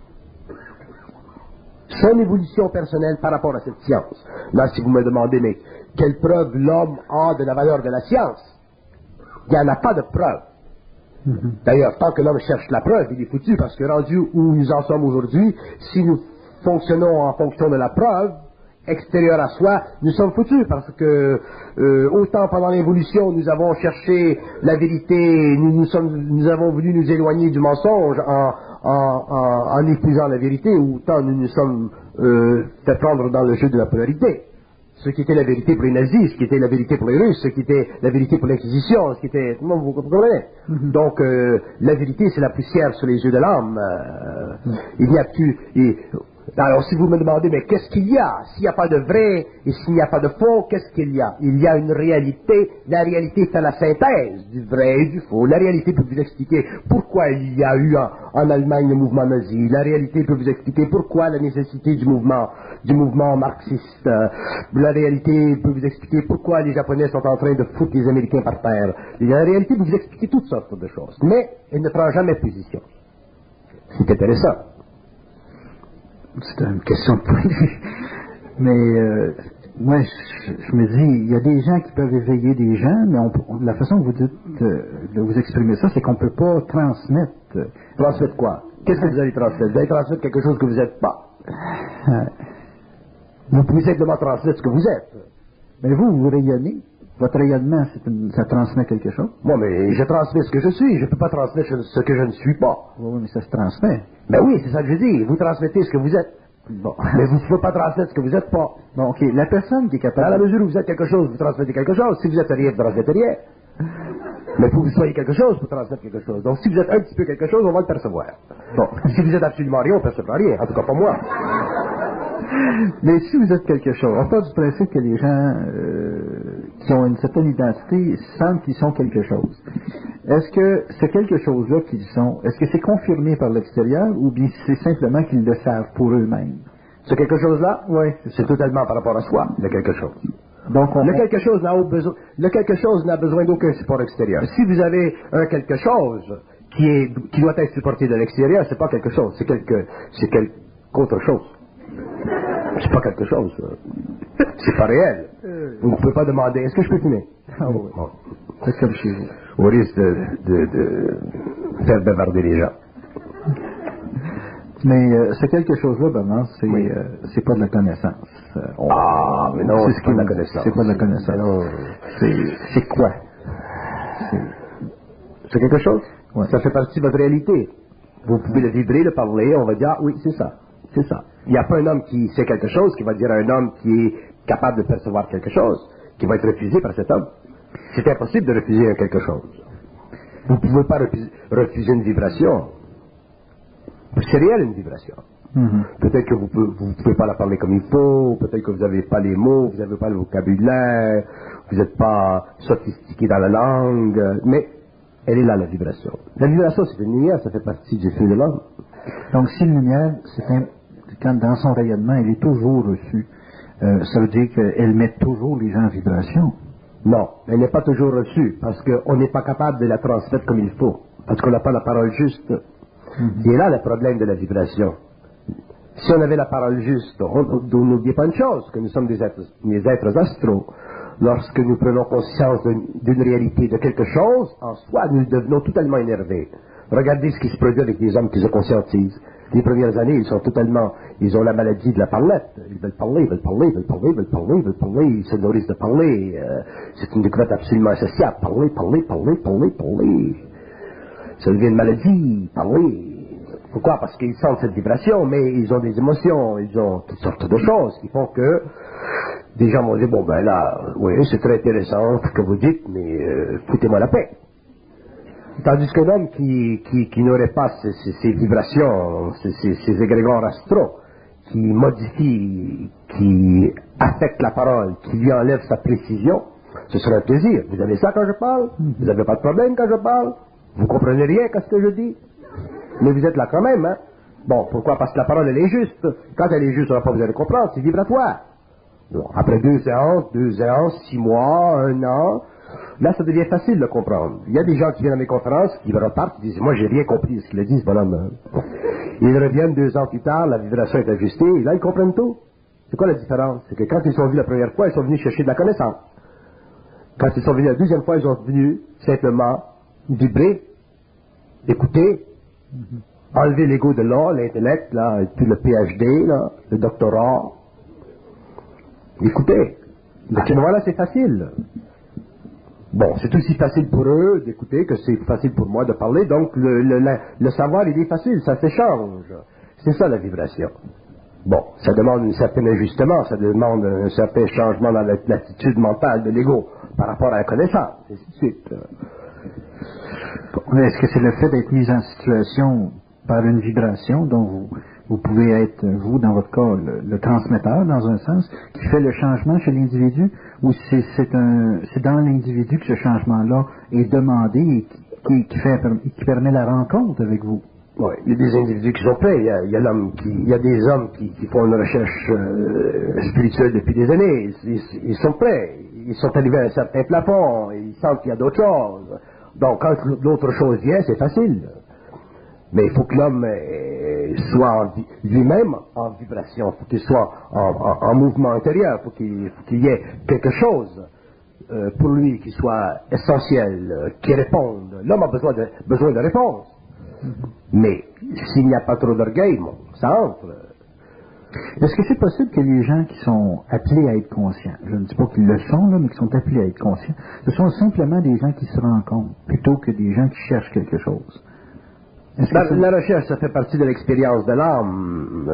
son évolution personnelle par rapport à cette science. Là, si vous me demandez, mais quelle preuve l'homme a de la valeur de la science? Il n'y en a pas de preuve. D'ailleurs, tant que l'homme cherche la preuve, il est foutu, parce que rendu où nous en sommes aujourd'hui, si nous fonctionnons en fonction de la preuve extérieure à soi, nous sommes foutus, parce que autant pendant l'évolution, nous avons cherché la vérité, nous avons voulu nous éloigner du mensonge en épousant la vérité, autant nous nous sommes fait prendre dans le jeu de la polarité. Ce qui était la vérité pour les nazis, ce qui était la vérité pour les Russes, ce qui était la vérité pour l'Inquisition, ce qui était... Vous comprenez? Donc, la vérité, c'est la poussière sur les yeux de l'âme. Il n'y a plus... Alors, si vous me demandez, mais qu'est-ce qu'il y a? S'il n'y a pas de vrai et s'il n'y a pas de faux, qu'est-ce qu'il y a? Il y a une réalité. La réalité fait la synthèse du vrai et du faux. La réalité peut vous expliquer pourquoi il y a eu en Allemagne le mouvement nazi. La réalité peut vous expliquer pourquoi la nécessité du mouvement marxiste. La réalité peut vous expliquer pourquoi les Japonais sont en train de foutre les Américains par terre. La réalité peut vous expliquer toutes sortes de choses. Mais elle ne prend jamais position. C'est intéressant. C'est une question de point de vue. Mais moi, je me dis, il y a des gens qui peuvent éveiller des gens, mais la façon que vous dites de vous exprimer ça, c'est qu'on ne peut pas transmettre. Transmettre quoi? Qu'est-ce que vous allez transmettre? Vous allez transmettre quelque chose que vous n'êtes pas. Vous pouvez simplement transmettre ce que vous êtes. Mais vous rayonnez. Votre rayonnement, ça transmet quelque chose. Bon, mais je transmets ce que je suis. Je ne peux pas transmettre ce que je ne suis pas. Oui, mais ça se transmet. Ben oui, c'est ça que je dis. Vous transmettez ce que vous êtes. Bon. Mais vous ne pouvez pas transmettre ce que vous n'êtes pas. Bon, ok. La personne qui est capable... Dans la mesure où vous êtes quelque chose, vous transmettez quelque chose. Si vous êtes rien, vous transmettez rien. Mais pour que vous soyez quelque chose, vous transmettez quelque chose. Donc si vous êtes un petit peu quelque chose, on va le percevoir. Bon. Si vous êtes absolument rien, on ne percevra rien. En tout cas, pas moi. Mais si vous êtes quelque chose, on part du principe que les gens qui ont une certaine identité sentent qu'ils sont quelque chose. Est-ce que c'est quelque chose-là qu'ils sont, est-ce que c'est confirmé par l'extérieur ou bien c'est simplement qu'ils le savent pour eux-mêmes? Ce quelque chose-là, oui, c'est totalement par rapport à soi, le quelque chose. Donc le quelque chose n'a besoin d'aucun support extérieur. Si vous avez un quelque chose qui doit être supporté de l'extérieur, c'est pas quelque chose, c'est quelque autre chose. C'est pas quelque chose. C'est pas réel. Vous ne pouvez pas demander, est-ce que je peux fumer? Ah oui. Bon. C'est comme chez vous. Au risque de faire bavarder les gens. Mais ce quelque chose-là, Bernard, c'est pas de la connaissance. Mais non, c'est pas de la connaissance. C'est pas de la connaissance. C'est quoi? C'est quelque chose? Ouais. Ça fait partie de votre réalité. Vous pouvez le vibrer, le parler, on va dire, oui, c'est ça. C'est ça. Il n'y a pas un homme qui sait quelque chose qui va dire à un homme qui est capable de percevoir quelque chose, qui va être refusé par cet homme. C'est impossible de refuser quelque chose. Vous ne pouvez pas refuser une vibration. C'est réel, une vibration. Peut-être que vous ne pouvez pas la parler comme il faut, peut-être que vous n'avez pas les mots, vous n'avez pas le vocabulaire, vous n'êtes pas sophistiqué dans la langue, mais elle est là, la vibration. La vibration, c'est une lumière, ça fait partie du feu de l'homme. Donc, si une lumière, quand dans son rayonnement, elle est toujours reçue, ça veut dire qu'elle met toujours les gens en vibration. Non, elle n'est pas toujours reçue, parce qu'on n'est pas capable de la transmettre comme il faut, parce qu'on n'a pas la parole juste. Et là, le problème de la vibration. Si on avait la parole juste, on n'oublie pas une chose, que nous sommes des êtres astraux. Lorsque nous prenons conscience d'une réalité, de quelque chose, en soi, nous devenons totalement énervés. Regardez ce qui se produit avec les hommes qui se conscientisent. Les premières années, ils ont la maladie de la parlette. Ils veulent parler, ils se nourrissent de parler. C'est une découverte absolument essentielle. Parler. Ça devient une maladie, parler. Pourquoi? Parce qu'ils sentent cette vibration, mais ils ont des émotions, ils ont toutes sortes de choses qui font que des gens vont dire, bon ben là, oui, c'est très intéressant ce que vous dites, mais foutez-moi la paix. Tandis qu'un homme qui n'aurait pas ces vibrations, ces égrégores astraux, qui modifient, qui affectent la parole, qui lui enlèvent sa précision, ce serait un plaisir. Vous avez ça quand je parle? Vous n'avez pas de problème quand je parle? Vous comprenez rien à ce que je dis? Mais vous êtes là quand même, hein? Bon, pourquoi? Parce que la parole, elle est juste. Quand elle est juste, on n'a pas besoin de comprendre, c'est vibratoire. Bon, après 2 ans, 6 mois, 1 an, là, ça devient facile de comprendre. Il y a des gens qui viennent à mes conférences, qui repartent, qui disent, moi, j'ai rien compris de ce qu'il a dit, ce bonhomme. Ils reviennent 2 ans plus tard, la vibration est ajustée, et là, ils comprennent tout. C'est quoi la différence? C'est que quand ils sont venus la première fois, ils sont venus chercher de la connaissance. Quand ils sont venus la deuxième fois, ils sont venus simplement vibrer, écouter, enlever l'ego de là, l'intellect, là, et puis le PhD, là, le doctorat. Écoutez. À ce moment-là, c'est facile. Bon, c'est aussi facile pour eux d'écouter que c'est facile pour moi de parler, donc le savoir, il est facile, ça s'échange. C'est ça la vibration. Bon, ça demande un certain ajustement, ça demande un certain changement dans l'attitude mentale de l'ego par rapport à la connaissance, et ainsi de suite. Mais est-ce que c'est le fait d'être mis en situation par une vibration dont vous pouvez être, vous, dans votre cas, le transmetteur, dans un sens, qui fait le changement chez l'individu, ou c'est dans l'individu que ce changement-là est demandé et qui permet la rencontre avec vous? Oui, il y a des individus qui sont prêts. Il y a des hommes qui font une recherche spirituelle depuis des années. Ils sont prêts. Ils sont arrivés à un certain plafond. Ils sentent qu'il y a d'autres choses. Donc, quand l'autre chose vient, c'est facile. Mais il faut que l'homme soit lui-même en vibration. Il faut qu'il soit en mouvement intérieur. Il faut qu'il y ait quelque chose pour lui qui soit essentiel, qui réponde. L'homme a besoin de réponses. Mais s'il n'y a pas trop d'orgueil, bon, ça entre. Est-ce que c'est possible que les gens qui sont appelés à être conscients, je ne dis pas qu'ils le sont, là, mais qui sont appelés à être conscients, ce sont simplement des gens qui se rencontrent, plutôt que des gens qui cherchent quelque chose? La recherche, ça fait partie de l'expérience de l'âme.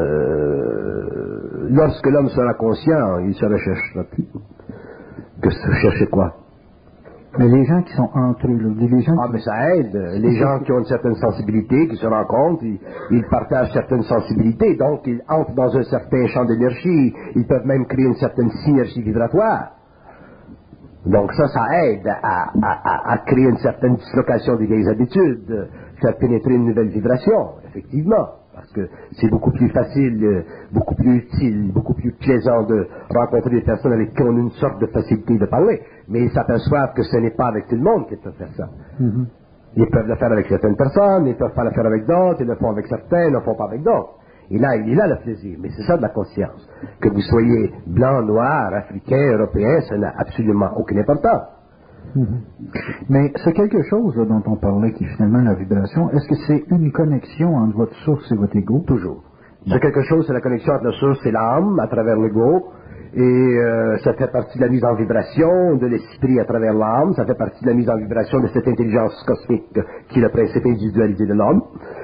Lorsque l'homme sera conscient, il se recherchera plus. Que se chercher quoi? Mais les gens qui sont entre eux, les gens mais ça aide. Les gens qui ont une certaine sensibilité, qui se rencontrent, ils partagent certaines sensibilités, donc ils entrent dans un certain champ d'énergie, ils peuvent même créer une certaine synergie vibratoire. Donc ça aide à créer une certaine dislocation des vieilles habitudes, faire pénétrer une nouvelle vibration, effectivement. Parce que c'est beaucoup plus facile, beaucoup plus utile, beaucoup plus plaisant de rencontrer des personnes avec qui on a une sorte de facilité de parler. Mais ils s'aperçoivent que ce n'est pas avec tout le monde qu'ils peuvent faire ça. Mm-hmm. Ils peuvent le faire avec certaines personnes, ils ne peuvent pas le faire avec d'autres, ils le font avec certains, ils ne le font pas avec d'autres. Et là, il est là le plaisir. Mais c'est ça de la conscience. Que vous soyez blanc, noir, africain, européen, ça n'a absolument aucune importance. Mm-hmm. Mais c'est quelque chose là, dont on parlait qui est finalement la vibration. Est-ce que c'est une connexion entre votre source et votre ego? Toujours. C'est quelque chose, c'est la connexion entre la source et l'âme à travers l'ego. Et ça fait partie de la mise en vibration de l'esprit à travers l'âme. Ça fait partie de la mise en vibration de cette intelligence cosmique qui est le principe individualisé de l'homme.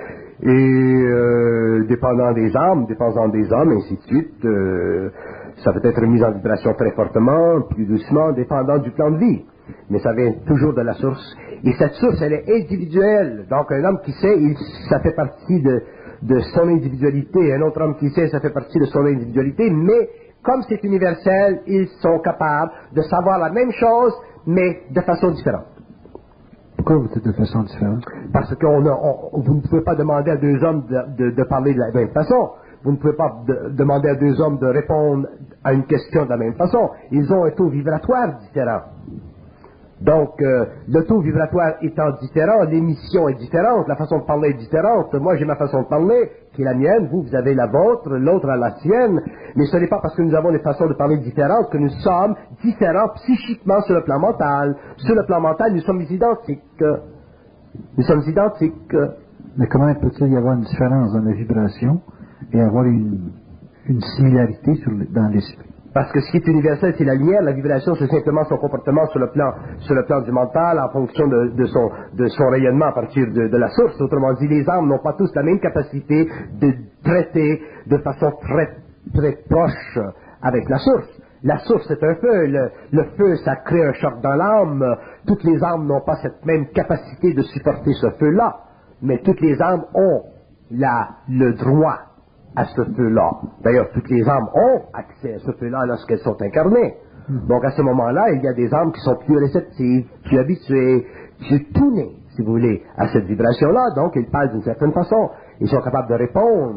Et dépendant des âmes, ainsi de suite, ça peut être mis en vibration très fortement, plus doucement, dépendant du plan de vie. Mais ça vient toujours de la source. Et cette source, elle est individuelle. Donc un homme qui sait, ça fait partie de son individualité. Un autre homme qui sait, ça fait partie de son individualité. Mais comme c'est universel, ils sont capables de savoir la même chose, mais de façon différente. Pourquoi vous dites de façon différente? Parce que vous ne pouvez pas demander à 2 hommes de parler de la même façon. Vous ne pouvez pas demander à 2 hommes de répondre à une question de la même façon. Ils ont un taux vibratoire différent. Donc, le taux vibratoire étant différent, l'émission est différente, la façon de parler est différente. Moi, j'ai ma façon de parler, qui est la mienne, vous avez la vôtre, l'autre a la sienne. Mais ce n'est pas parce que nous avons des façons de parler différentes que nous sommes différents psychiquement sur le plan mental. Sur le plan mental, nous sommes identiques. Nous sommes identiques. Mais comment peut-il y avoir une différence dans la vibration et avoir une similarité dans l'esprit? Parce que ce qui est universel, c'est la lumière. La vibration, c'est simplement son comportement sur le plan du mental, en fonction de son rayonnement à partir de la source. Autrement dit, les âmes n'ont pas tous la même capacité de traiter de façon très, très proche avec la source. La source, c'est un feu. Le feu, ça crée un choc dans l'âme. Toutes les âmes n'ont pas cette même capacité de supporter ce feu-là. Mais toutes les âmes ont le droit à ce feu-là. D'ailleurs, toutes les âmes ont accès à ce feu-là lorsqu'elles sont incarnées. Donc, à ce moment-là, il y a des âmes qui sont plus réceptives, plus habituées, plus tournées, si vous voulez, à cette vibration-là. Donc, ils parlent d'une certaine façon. Ils sont capables de répondre.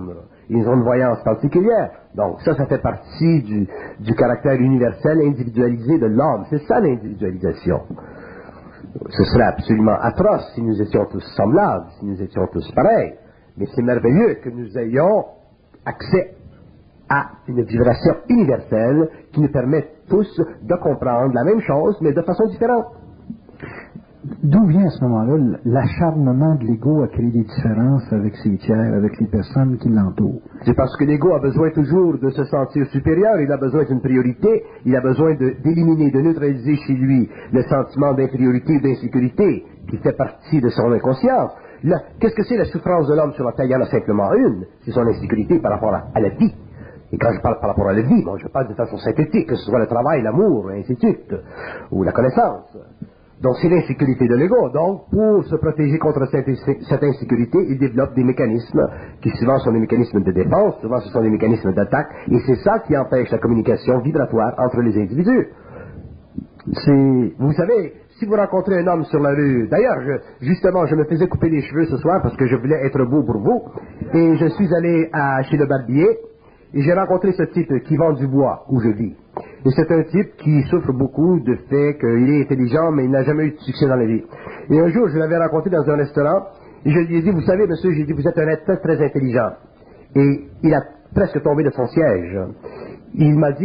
Ils ont une voyance particulière. Donc ça fait partie du caractère universel individualisé de l'homme. C'est ça l'individualisation. Ce serait absolument atroce si nous étions tous semblables, si nous étions tous pareils. Mais c'est merveilleux que nous ayons accès à une vibration universelle qui nous permet tous de comprendre la même chose, mais de façon différente. D'où vient à ce moment-là l'acharnement de l'ego à créer des différences avec ses tiers, avec les personnes qui l'entourent? C'est parce que l'ego a besoin toujours de se sentir supérieur, il a besoin d'une priorité, il a besoin d'éliminer, de neutraliser chez lui le sentiment d'infériorité et d'insécurité qui fait partie de son inconscience. Qu'est-ce que c'est la souffrance de l'homme sur la terre? Il y en a simplement une, c'est son insécurité par rapport à la vie. Et quand je parle par rapport à la vie, moi je parle de façon synthétique, que ce soit le travail, l'amour, et ainsi de suite, ou la connaissance. Donc c'est l'insécurité de l'ego. Donc pour se protéger contre cette insécurité, il développe des mécanismes qui souvent sont des mécanismes de défense, souvent ce sont des mécanismes d'attaque, et c'est ça qui empêche la communication vibratoire entre les individus. Vous savez, si vous rencontrez un homme sur la rue, d'ailleurs, justement, je me faisais couper les cheveux ce soir parce que je voulais être beau pour vous, et je suis allé chez le barbier, et j'ai rencontré ce type qui vend du bois où je vis. Et c'est un type qui souffre beaucoup du fait qu'il est intelligent, mais il n'a jamais eu de succès dans la vie. Et un jour, je l'avais rencontré dans un restaurant, et je lui ai dit, vous savez, monsieur, j'ai dit, vous êtes un être très, très intelligent. Et il a presque tombé de son siège. Il m'a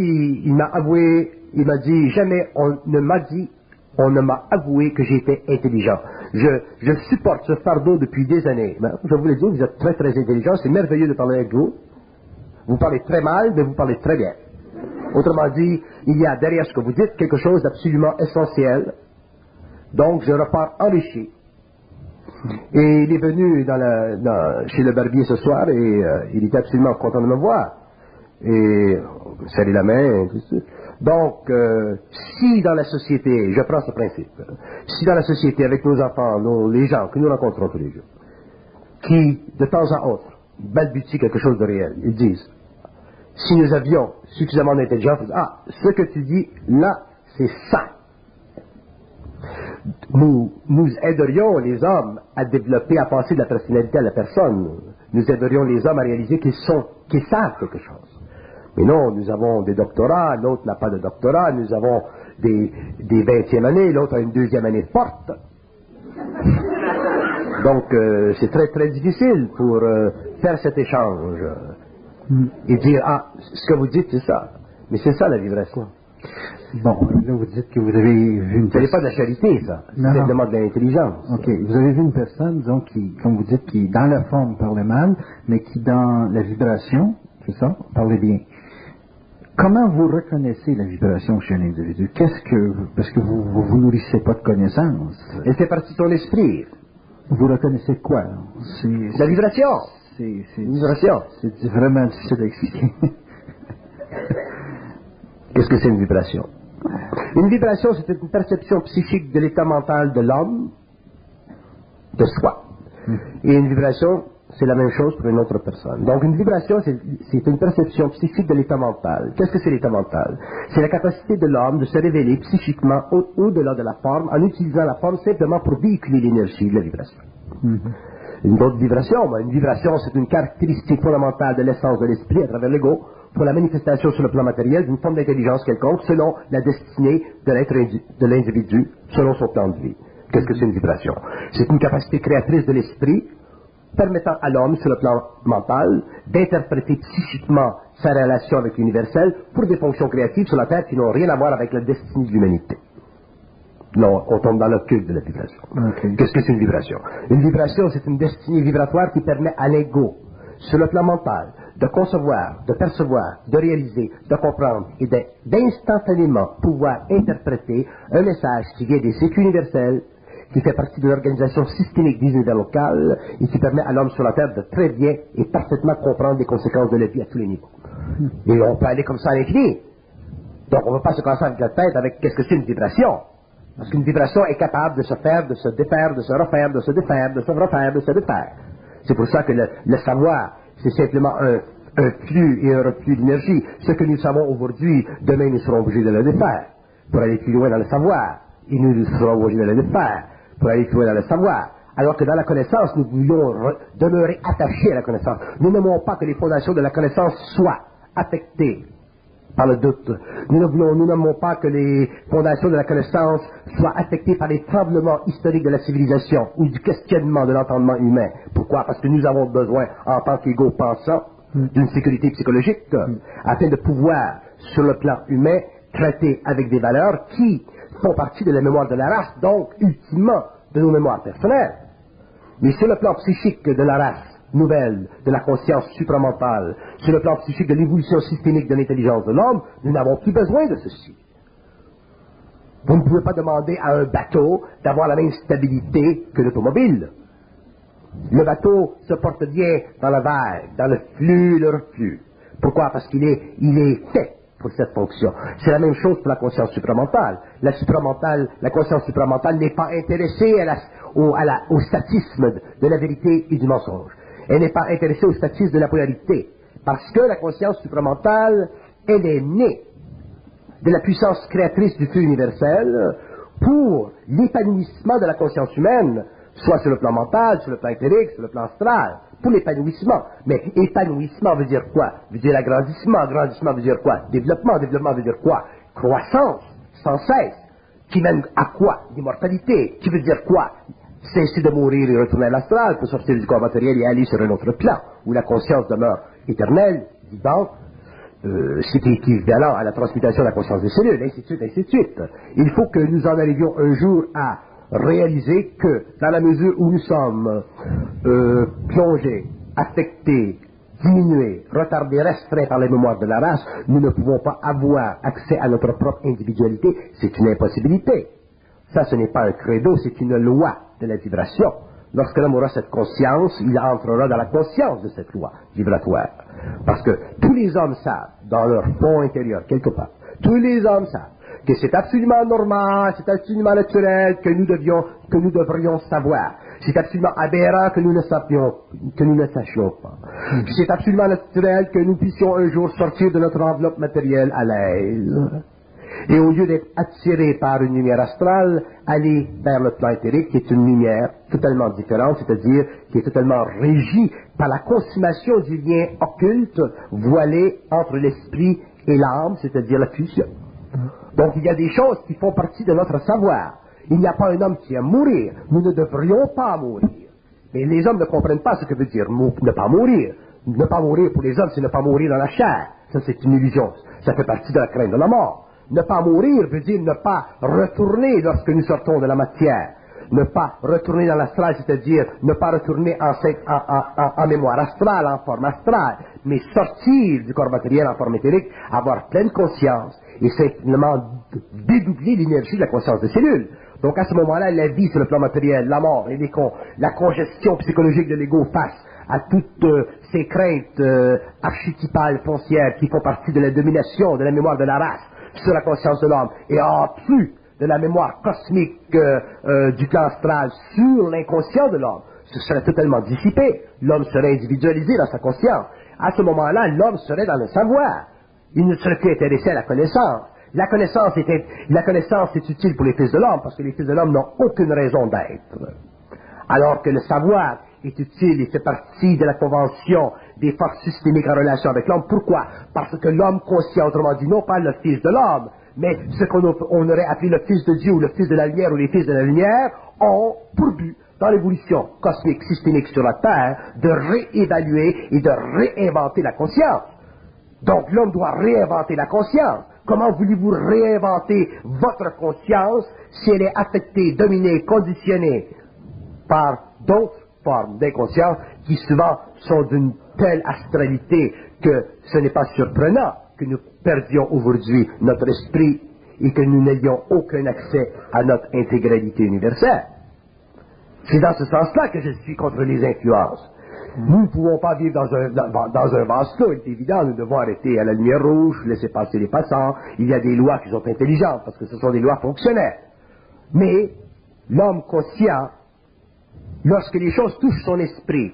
dit, jamais on ne m'a avoué que j'étais intelligent. Je supporte ce fardeau depuis des années. Ben, je vous l'ai dit, vous êtes très, très intelligent, c'est merveilleux de parler avec vous. Vous parlez très mal, mais vous parlez très bien. Autrement dit, il y a derrière ce que vous dites quelque chose d'absolument essentiel. Donc, je repars enrichi. Et il est venu chez le barbier ce soir et il était absolument content de me voir. Et serrer la main, et tout ça. Donc, si dans la société, je prends ce principe, si dans la société, avec nos enfants, les gens que nous rencontrons tous les jours, qui, de temps à autre, balbutient quelque chose de réel, ils disent, si nous avions suffisamment d'intelligence, ce que tu dis, là, c'est ça. Nous aiderions les hommes à développer, à passer de la personnalité à la personne. Nous aiderions les hommes à réaliser qu'ils savent quelque chose. Mais non, nous avons des doctorats, l'autre n'a pas de doctorat, nous avons des 20e années, l'autre a une 2e année forte. Donc, c'est très, très difficile pour faire cet échange et dire, ce que vous dites, c'est ça. Mais c'est ça, la vibration. Bon, là, vous dites que vous avez vu une personne... Ce n'est pas de la charité, ça. C'est simplement de l'intelligence. OK. Vous avez vu une personne, disons, qui, comme vous dites, qui, dans la forme, parlait mal, mais qui, dans la vibration, c'est ça, parlait bien. Comment vous reconnaissez la vibration chez un individu? Parce que vous nourrissez pas de connaissances. Elle fait partie de ton esprit. Vous reconnaissez quoi? La vibration. C'est vibration. C'est vraiment difficile à expliquer. Qu'est-ce que c'est une vibration? Une vibration, c'est une perception psychique de l'état mental de l'homme, de soi. Et une vibration, c'est la même chose pour une autre personne. Donc une vibration, c'est une perception psychique de l'état mental. Qu'est-ce que c'est l'état mental? C'est la capacité de l'homme de se révéler psychiquement au-delà de la forme, en utilisant la forme simplement pour véhiculer l'énergie de la vibration. Une autre vibration, une vibration, c'est une caractéristique fondamentale de l'essence de l'esprit à travers l'ego pour la manifestation sur le plan matériel d'une forme d'intelligence quelconque selon la destinée de l'individu, selon son plan de vie. Qu'est-ce que c'est une vibration? C'est une capacité créatrice de l'esprit permettant à l'homme, sur le plan mental, d'interpréter psychiquement sa relation avec l'universel pour des fonctions créatives sur la Terre qui n'ont rien à voir avec la destinée de l'humanité. Non, on tombe dans le culte de la vibration. Okay. Qu'est-ce que c'est une vibration? Une vibration, c'est une destinée vibratoire qui permet à l'ego, sur le plan mental, de concevoir, de percevoir, de réaliser, de comprendre et d'instantanément pouvoir interpréter un message qui vient des cycles universels, qui fait partie de l'organisation systémique des univers locales et qui permet à l'homme sur la Terre de très bien et parfaitement comprendre les conséquences de la vie à tous les niveaux. Et on peut aller comme ça à l'infini. Donc on ne va pas se casser avec la tête avec qu'est-ce que c'est une vibration. Parce qu'une vibration est capable de se faire, de se défaire, de se refaire, de se défaire, de se refaire, de se défaire. C'est pour ça que le savoir, c'est simplement un flux et un reflux d'énergie. Ce que nous savons aujourd'hui, demain nous serons obligés de le défaire pour aller plus loin dans le savoir. Et nous serons obligés de le défaire pour aller plus loin dans le savoir. Alors que dans la connaissance, nous voulions demeurer attachés à la connaissance. Nous n'aimons pas que les fondations de la connaissance soient affectées par le doute. Nous n'aimons pas que les fondations de la connaissance soient affectées par les tremblements historiques de la civilisation ou du questionnement de l'entendement humain. Pourquoi? Parce que nous avons besoin, en tant qu'égaux pensants, d'une sécurité psychologique, afin de pouvoir, sur le plan humain, traiter avec des valeurs qui font partie de la mémoire de la race, donc, ultimement, de nos mémoires personnelles. Mais sur le plan psychique de la race nouvelle, de la conscience supramentale, sur le plan psychique de l'évolution systémique de l'intelligence de l'homme, nous n'avons plus besoin de ceci. Vous ne pouvez pas demander à un bateau d'avoir la même stabilité que l'automobile. Le bateau se porte bien dans la vague, dans le flux et le reflux. Pourquoi? Parce qu'il est fait pour cette fonction. C'est la même chose pour la conscience supramentale. La conscience supramentale n'est pas intéressée au statisme de la vérité et du mensonge. Elle n'est pas intéressée au statisme de la polarité. Parce que la conscience supramentale, elle est née de la puissance créatrice du feu universel pour l'épanouissement de la conscience humaine, soit sur le plan mental, sur le plan éthérique, sur le plan astral, pour l'épanouissement. Mais épanouissement veut dire quoi? Veut dire agrandissement. Agrandissement veut dire quoi? Développement. Développement veut dire quoi? Croissance, sans cesse. Qui mène à quoi? L'immortalité. Qui veut dire quoi? Cesser de mourir et retourner à l'astral pour sortir du corps matériel et aller sur un autre plan, où la conscience demeure éternelle, vivante, c'est équivalent à la transmutation de la conscience des cellules, ainsi de suite, ainsi de suite. Il faut que nous en arrivions un jour à réaliser que, dans la mesure où nous sommes plongés, affectés, diminués, retardés, restreints par les mémoires de la race, nous ne pouvons pas avoir accès à notre propre individualité. C'est une impossibilité. Ça, ce n'est pas un credo, c'est une loi de la vibration. Lorsque l'homme aura cette conscience, il entrera dans la conscience de cette loi vibratoire. Parce que tous les hommes savent, dans leur fond intérieur, quelque part, tous les hommes savent que c'est absolument normal, c'est absolument naturel que nous devrions savoir. C'est absolument aberrant que nous ne sachions pas. C'est absolument naturel que nous puissions un jour sortir de notre enveloppe matérielle à l'aise. Et au lieu d'être attirés par une lumière astrale, aller vers le plan éthérique, qui est une lumière totalement différente, c'est-à-dire qui est totalement régie par la consommation du lien occulte voilé entre l'esprit et l'âme, c'est-à-dire la fusion. Donc il y a des choses qui font partie de notre savoir. Il n'y a pas un homme qui aime mourir. Nous ne devrions pas mourir. Mais les hommes ne comprennent pas ce que veut dire ne pas mourir. Ne pas mourir pour les hommes, c'est ne pas mourir dans la chair. Ça, c'est une illusion. Ça fait partie de la crainte de la mort. Ne pas mourir veut dire ne pas retourner lorsque nous sortons de la matière. Ne pas retourner dans l'astral, c'est-à-dire ne pas retourner en mémoire astrale, en forme astrale, mais sortir du corps matériel en forme éthérique, avoir pleine conscience et simplement dédoubler l'énergie de la conscience des cellules. Donc à ce moment-là, la vie sur le plan matériel, la mort et la congestion psychologique de l'ego face à toutes ces craintes archétypales foncières qui font partie de la domination de la mémoire de la race sur la conscience de l'homme et en plus de la mémoire cosmique du plan astral sur l'inconscient de l'homme, ce serait totalement dissipé. L'homme serait individualisé dans sa conscience. À ce moment-là, l'homme serait dans le savoir. Il ne serait plus intéressé à la connaissance. La connaissance est utile pour les fils de l'homme parce que les fils de l'homme n'ont aucune raison d'être. Alors que le savoir est utile et fait partie de la convention des forces systémiques en relation avec l'homme. Pourquoi? Parce que l'homme conscient, autrement dit, non pas le fils de l'homme, mais ce qu'on aurait appelé le fils de Dieu ou le fils de la lumière ou les fils de la lumière, ont pour but, dans l'évolution cosmique systémique sur la Terre, de réévaluer et de réinventer la conscience. Donc l'homme doit réinventer la conscience. Comment voulez-vous réinventer votre conscience si elle est affectée, dominée, conditionnée par d'autres formes d'inconscience qui souvent sont d'une telle astralité que ce n'est pas surprenant que nous perdions aujourd'hui notre esprit et que nous n'ayons aucun accès à notre intégralité universelle. C'est dans ce sens-là que je suis contre les influences. Nous ne pouvons pas vivre dans un vase clos, il est évident, nous devons arrêter à la lumière rouge, laisser passer les passants. Il y a des lois qui sont intelligentes parce que ce sont des lois fonctionnelles. Mais l'homme conscient, lorsque les choses touchent son esprit,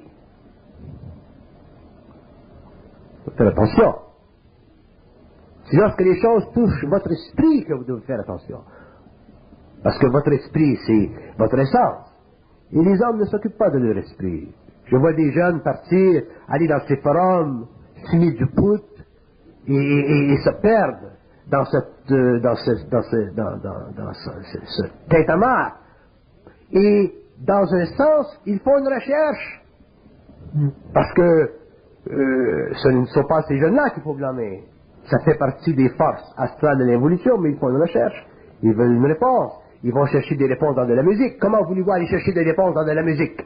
faites attention. C'est lorsque les choses touchent votre esprit que vous devez faire attention. Parce que votre esprit, c'est votre essence. Et les hommes ne s'occupent pas de leur esprit. Je vois des jeunes partir, aller dans ces forums, fumer du pout, et se perdre dans ce tintamarre. Et dans un sens, ils font une recherche. Parce que ce ne sont pas ces jeunes-là qu'il faut blâmer. Ça fait partie des forces astrales de l'évolution, mais ils font une recherche. Ils veulent une réponse. Ils vont chercher des réponses dans de la musique. Comment voulez-vous aller chercher des réponses dans de la musique?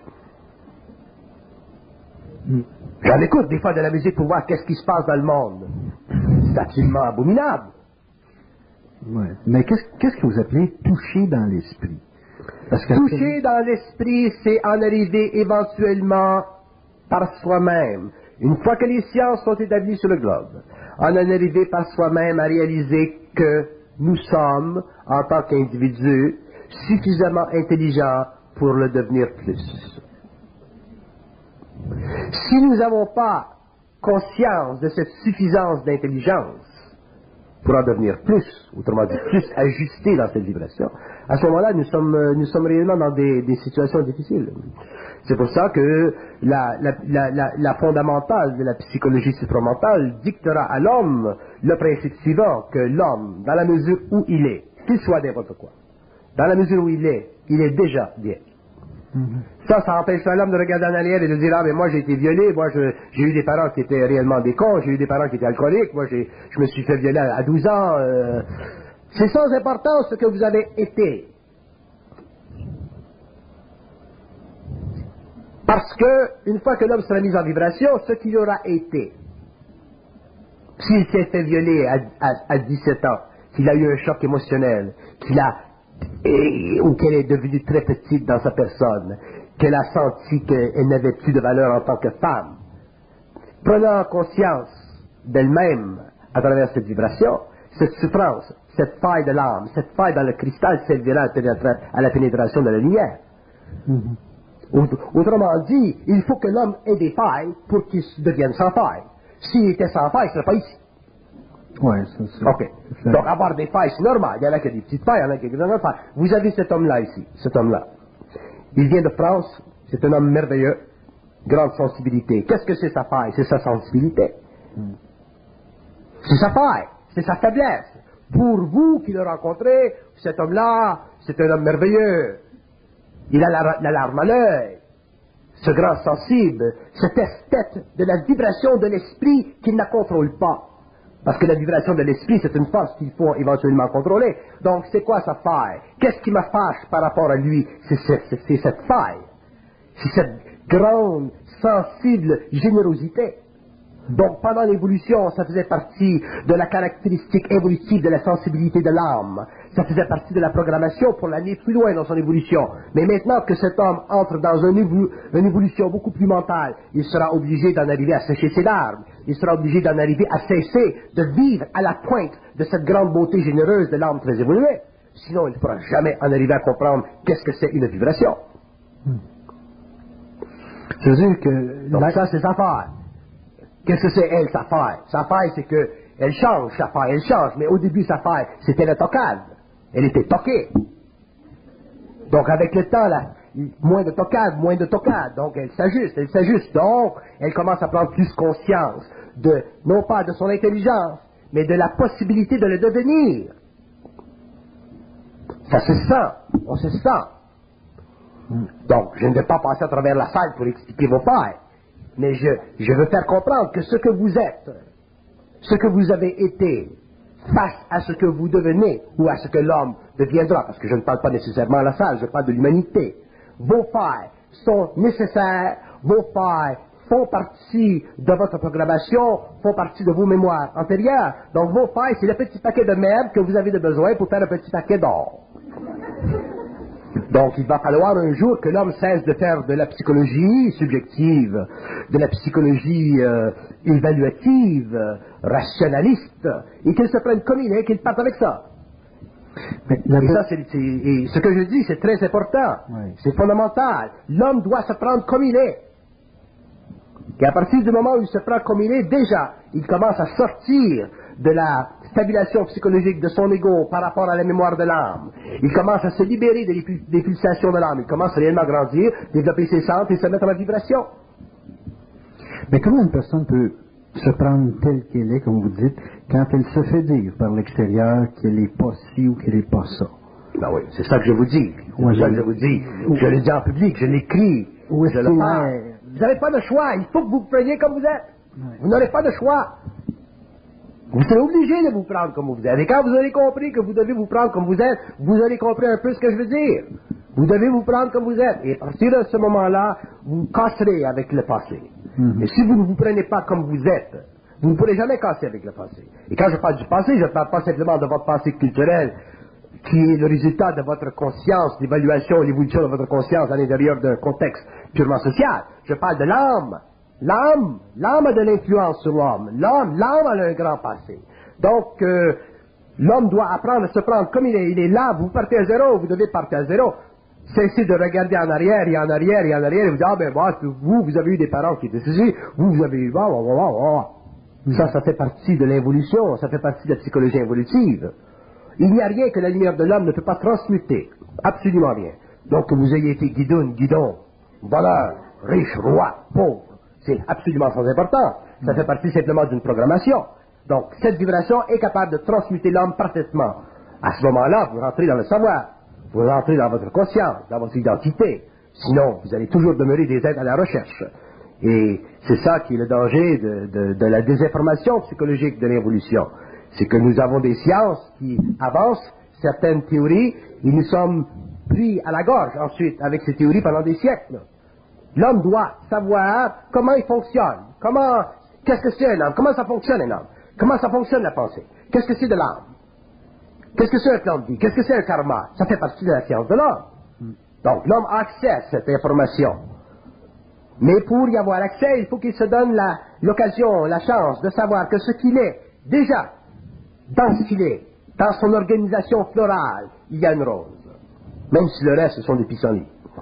J'en écoute des fois de la musique pour voir qu'est-ce qui se passe dans le monde. C'est absolument abominable. Ouais. Mais qu'est-ce que vous appelez toucher dans l'esprit? Toucher dans l'esprit, c'est en arriver éventuellement par soi-même. Une fois que les sciences sont établies sur le globe, en arriver par soi-même à réaliser que nous sommes, en tant qu'individus, suffisamment intelligents pour le devenir plus. Si nous n'avons pas conscience de cette suffisance d'intelligence pour en devenir plus, autrement dit plus ajusté dans cette vibration, à ce moment-là, nous sommes réellement dans des situations difficiles. C'est pour ça que la fondamentale de la psychologie supramentale dictera à l'homme le principe suivant, que l'homme, dans la mesure où il est, qu'il soit n'importe quoi, dans la mesure où il est déjà bien. Ça empêche pas l'homme de regarder en arrière et de dire, ah, mais moi j'ai été violé, moi j'ai eu des parents qui étaient réellement des cons, j'ai eu des parents qui étaient alcooliques, moi je me suis fait violer à 12 ans. C'est sans importance ce que vous avez été. Parce que, une fois que l'homme sera mis en vibration, ce qu'il aura été, s'il s'est fait violer à 17 ans, qu'il a eu un choc émotionnel, ou qu'elle est devenue très petite dans sa personne, qu'elle a senti qu'elle n'avait plus de valeur en tant que femme, prenant conscience d'elle-même à travers cette vibration, cette souffrance, cette faille de l'âme, cette faille dans le cristal servira à la pénétration de la lumière. Autrement dit, il faut que l'homme ait des failles pour qu'il devienne sans faille. S'il était sans faille, il ne serait pas ici. Oui, ça c'est... Ok. Donc avoir des failles, c'est normal. Il y en a qui a des petites failles, il y en a qui a des grandes failles. Vous avez cet homme-là ici, cet homme-là. Il vient de France, c'est un homme merveilleux, grande sensibilité. Qu'est-ce que c'est sa faille? C'est sa sensibilité. C'est sa faille, c'est sa faiblesse. Pour vous qui le rencontrez, cet homme-là, c'est un homme merveilleux. Il a la larme à l'œil. Ce grand sensible, cette esthète de la vibration de l'esprit qu'il ne contrôle pas. Parce que la vibration de l'esprit, c'est une force qu'il faut éventuellement contrôler. Donc, c'est quoi sa faille? Qu'est-ce qui me fâche par rapport à lui? C'est cette faille. C'est cette grande, sensible générosité. Donc, pendant l'évolution, ça faisait partie de la caractéristique évolutive de la sensibilité de l'âme. Ça faisait partie de la programmation pour l'amener plus loin dans son évolution. Mais maintenant que cet homme entre dans une évolution beaucoup plus mentale, il sera obligé d'en arriver à sécher ses larmes. Il sera obligé d'en arriver à cesser de vivre à la pointe de cette grande beauté généreuse de l'âme très évoluée. Sinon, il ne pourra jamais en arriver à comprendre qu'est-ce que c'est une vibration. Je veux dire que... Donc ça, c'est sa faille. Qu'est-ce que c'est, elle, sa faille? Sa faille, c'est que elle change, sa faille, elle change. Mais au début, sa faille, c'était la tocade. Elle était toquée. Donc, avec le temps, là, moins de tocade. Donc, elle s'ajuste. Donc, elle commence à prendre plus conscience non pas de son intelligence, mais de la possibilité de le devenir. Ça se sent. On se sent. Donc, je ne vais pas passer à travers la salle pour expliquer vos failles. Mais je veux faire comprendre que ce que vous êtes, ce que vous avez été, face à ce que vous devenez, ou à ce que l'homme deviendra, parce que je ne parle pas nécessairement à la salle, je parle de l'humanité, vos failles sont nécessaires, vos failles font partie de votre programmation, font partie de vos mémoires antérieures. Donc vos failles, c'est le petit paquet de merde que vous avez de besoin pour faire un petit paquet d'or. Donc, il va falloir un jour que l'homme cesse de faire de la psychologie subjective, de la psychologie évaluative, rationaliste, et qu'il se prenne comme il est, qu'il parte avec ça. Et ça, ce que je dis, c'est très important. Oui. C'est fondamental. L'homme doit se prendre comme il est. Et à partir du moment où il se prend comme il est, déjà, il commence à sortir de la stabilisation psychologique de son ego par rapport à la mémoire de l'âme. Il commence à se libérer des pulsations de l'âme. Il commence réellement à grandir, développer ses centres et se mettre en vibration. Mais comment une personne peut se prendre telle qu'elle est, comme vous dites, quand elle se fait dire par l'extérieur qu'elle n'est pas ci ou qu'elle n'est pas ça? Ben oui, c'est ça que je vous dis. Ouais, C'est ça que je vous dis. Je le dis en public, je l'écris, je le parle. Vous n'avez pas de choix. Il faut que vous vous preniez comme vous êtes. Ouais. Vous n'aurez pas de choix. Vous serez obligé de vous prendre comme vous êtes. Et quand vous aurez compris que vous devez vous prendre comme vous êtes, vous aurez compris un peu ce que je veux dire. Vous devez vous prendre comme vous êtes. Et à partir de ce moment-là, vous casserez avec le passé. Mais si vous ne vous prenez pas comme vous êtes, vous ne pourrez jamais casser avec le passé. Et quand je parle du passé, je ne parle pas simplement de votre passé culturel, qui est le résultat de votre conscience, l'évaluation, l'évolution de votre conscience à l'intérieur d'un contexte purement social. Je parle de l'âme. L'âme a de l'influence sur l'homme. L'âme a un grand passé. Donc, l'homme doit apprendre à se prendre comme il est. Il est là, vous partez à zéro, vous devez partir à zéro. Cessez de regarder en arrière et en arrière et en arrière et vous dire, ah ben, vous avez eu des parents qui étaient ceci, vous avez eu, Ça fait partie de l'évolution, ça fait partie de la psychologie évolutive. Il n'y a rien que la lumière de l'homme ne peut pas transmuter. Absolument rien. Donc que vous ayez été guidon, voleur, riche, roi, pauvre, c'est absolument sans importance. Ça fait partie simplement d'une programmation. Donc cette vibration est capable de transmuter l'homme parfaitement. À ce moment-là, vous rentrez dans le savoir. Vous rentrez dans votre conscience, dans votre identité. Sinon, vous allez toujours demeurer des êtres à la recherche. Et c'est ça qui est le danger de la désinformation psychologique de l'évolution. C'est que nous avons des sciences qui avancent certaines théories et nous sommes pris à la gorge ensuite avec ces théories pendant des siècles. L'homme doit savoir comment il fonctionne. Qu'est-ce que c'est un homme? Comment ça fonctionne un homme? Comment ça fonctionne la pensée? Qu'est-ce que c'est de l'âme? Qu'est-ce que c'est un plan de vie? Qu'est-ce que c'est un karma? Ça fait partie de la science de l'homme. Donc l'homme a accès à cette information. Mais pour y avoir accès, il faut qu'il se donne l'occasion, la chance de savoir que ce qu'il est, déjà, dans ce qu'il est, dans son organisation florale, il y a une rose. Même si le reste, ce sont des pissenlits.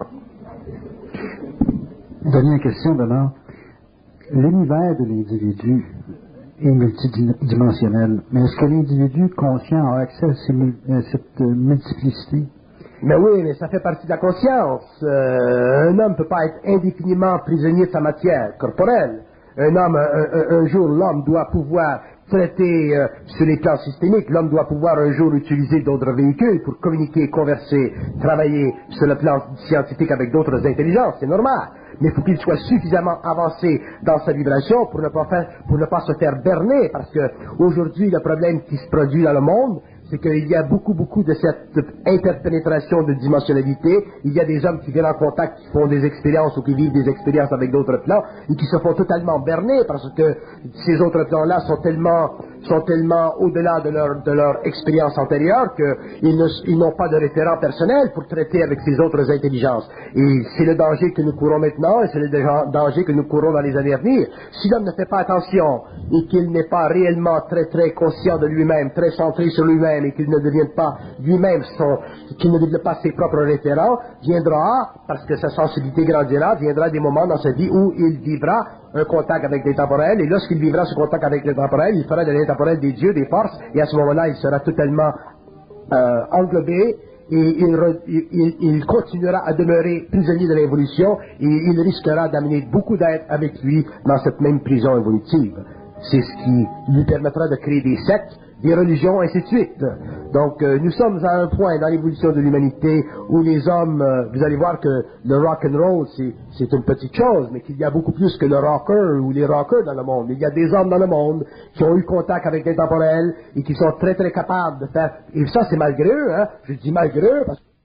Dernière question, d'abord. L'univers de l'individu est multidimensionnel, mais est-ce que l'individu conscient a accès à cette multiplicité? Mais oui, mais ça fait partie de la conscience. Un homme ne peut pas être indéfiniment prisonnier de sa matière corporelle. Un jour, l'homme doit pouvoir traiter sur les plans systémiques. L'homme doit pouvoir un jour utiliser d'autres véhicules pour communiquer, converser, travailler sur le plan scientifique avec d'autres intelligences. C'est normal. Mais il faut qu'il soit suffisamment avancé dans sa vibration pour ne pas se faire berner, parce que aujourd'hui, le problème qui se produit dans le monde, c'est qu'il y a beaucoup de cette interpénétration de dimensionnalité. Il y a des hommes qui viennent en contact, qui font des expériences ou qui vivent des expériences avec d'autres plans et qui se font totalement berner parce que ces autres plans-là sont tellement au-delà de leur expérience antérieure qu'ils n'ont pas de référent personnel pour traiter avec ces autres intelligences. Et c'est le danger que nous courons maintenant et c'est le danger que nous courons dans les années à venir. Si l'homme ne fait pas attention et qu'il n'est pas réellement très conscient de lui-même, très centré sur lui-même, et qu'il ne devienne pas lui-même qu'il ne développe pas ses propres référents, viendra, parce que sa sensibilité grandira, viendra des moments dans sa vie où il vivra un contact avec l'intemporel, et lorsqu'il vivra ce contact avec l'intemporel, il fera de l'intemporel des dieux, des forces, et à ce moment-là, il sera totalement englobé, et il continuera à demeurer prisonnier de l'évolution, et il risquera d'amener beaucoup d'êtres avec lui dans cette même prison évolutive. C'est ce qui lui permettra de créer des sectes, des religions, ainsi de suite. Donc, nous sommes à un point dans l'évolution de l'humanité où les hommes, vous allez voir que le rock and roll, c'est une petite chose, mais qu'il y a beaucoup plus que le rocker ou les rockers dans le monde. Il y a des hommes dans le monde qui ont eu contact avec l'intemporel et qui sont très capables de faire, et ça c'est malgré eux, hein, je dis malgré eux, parce que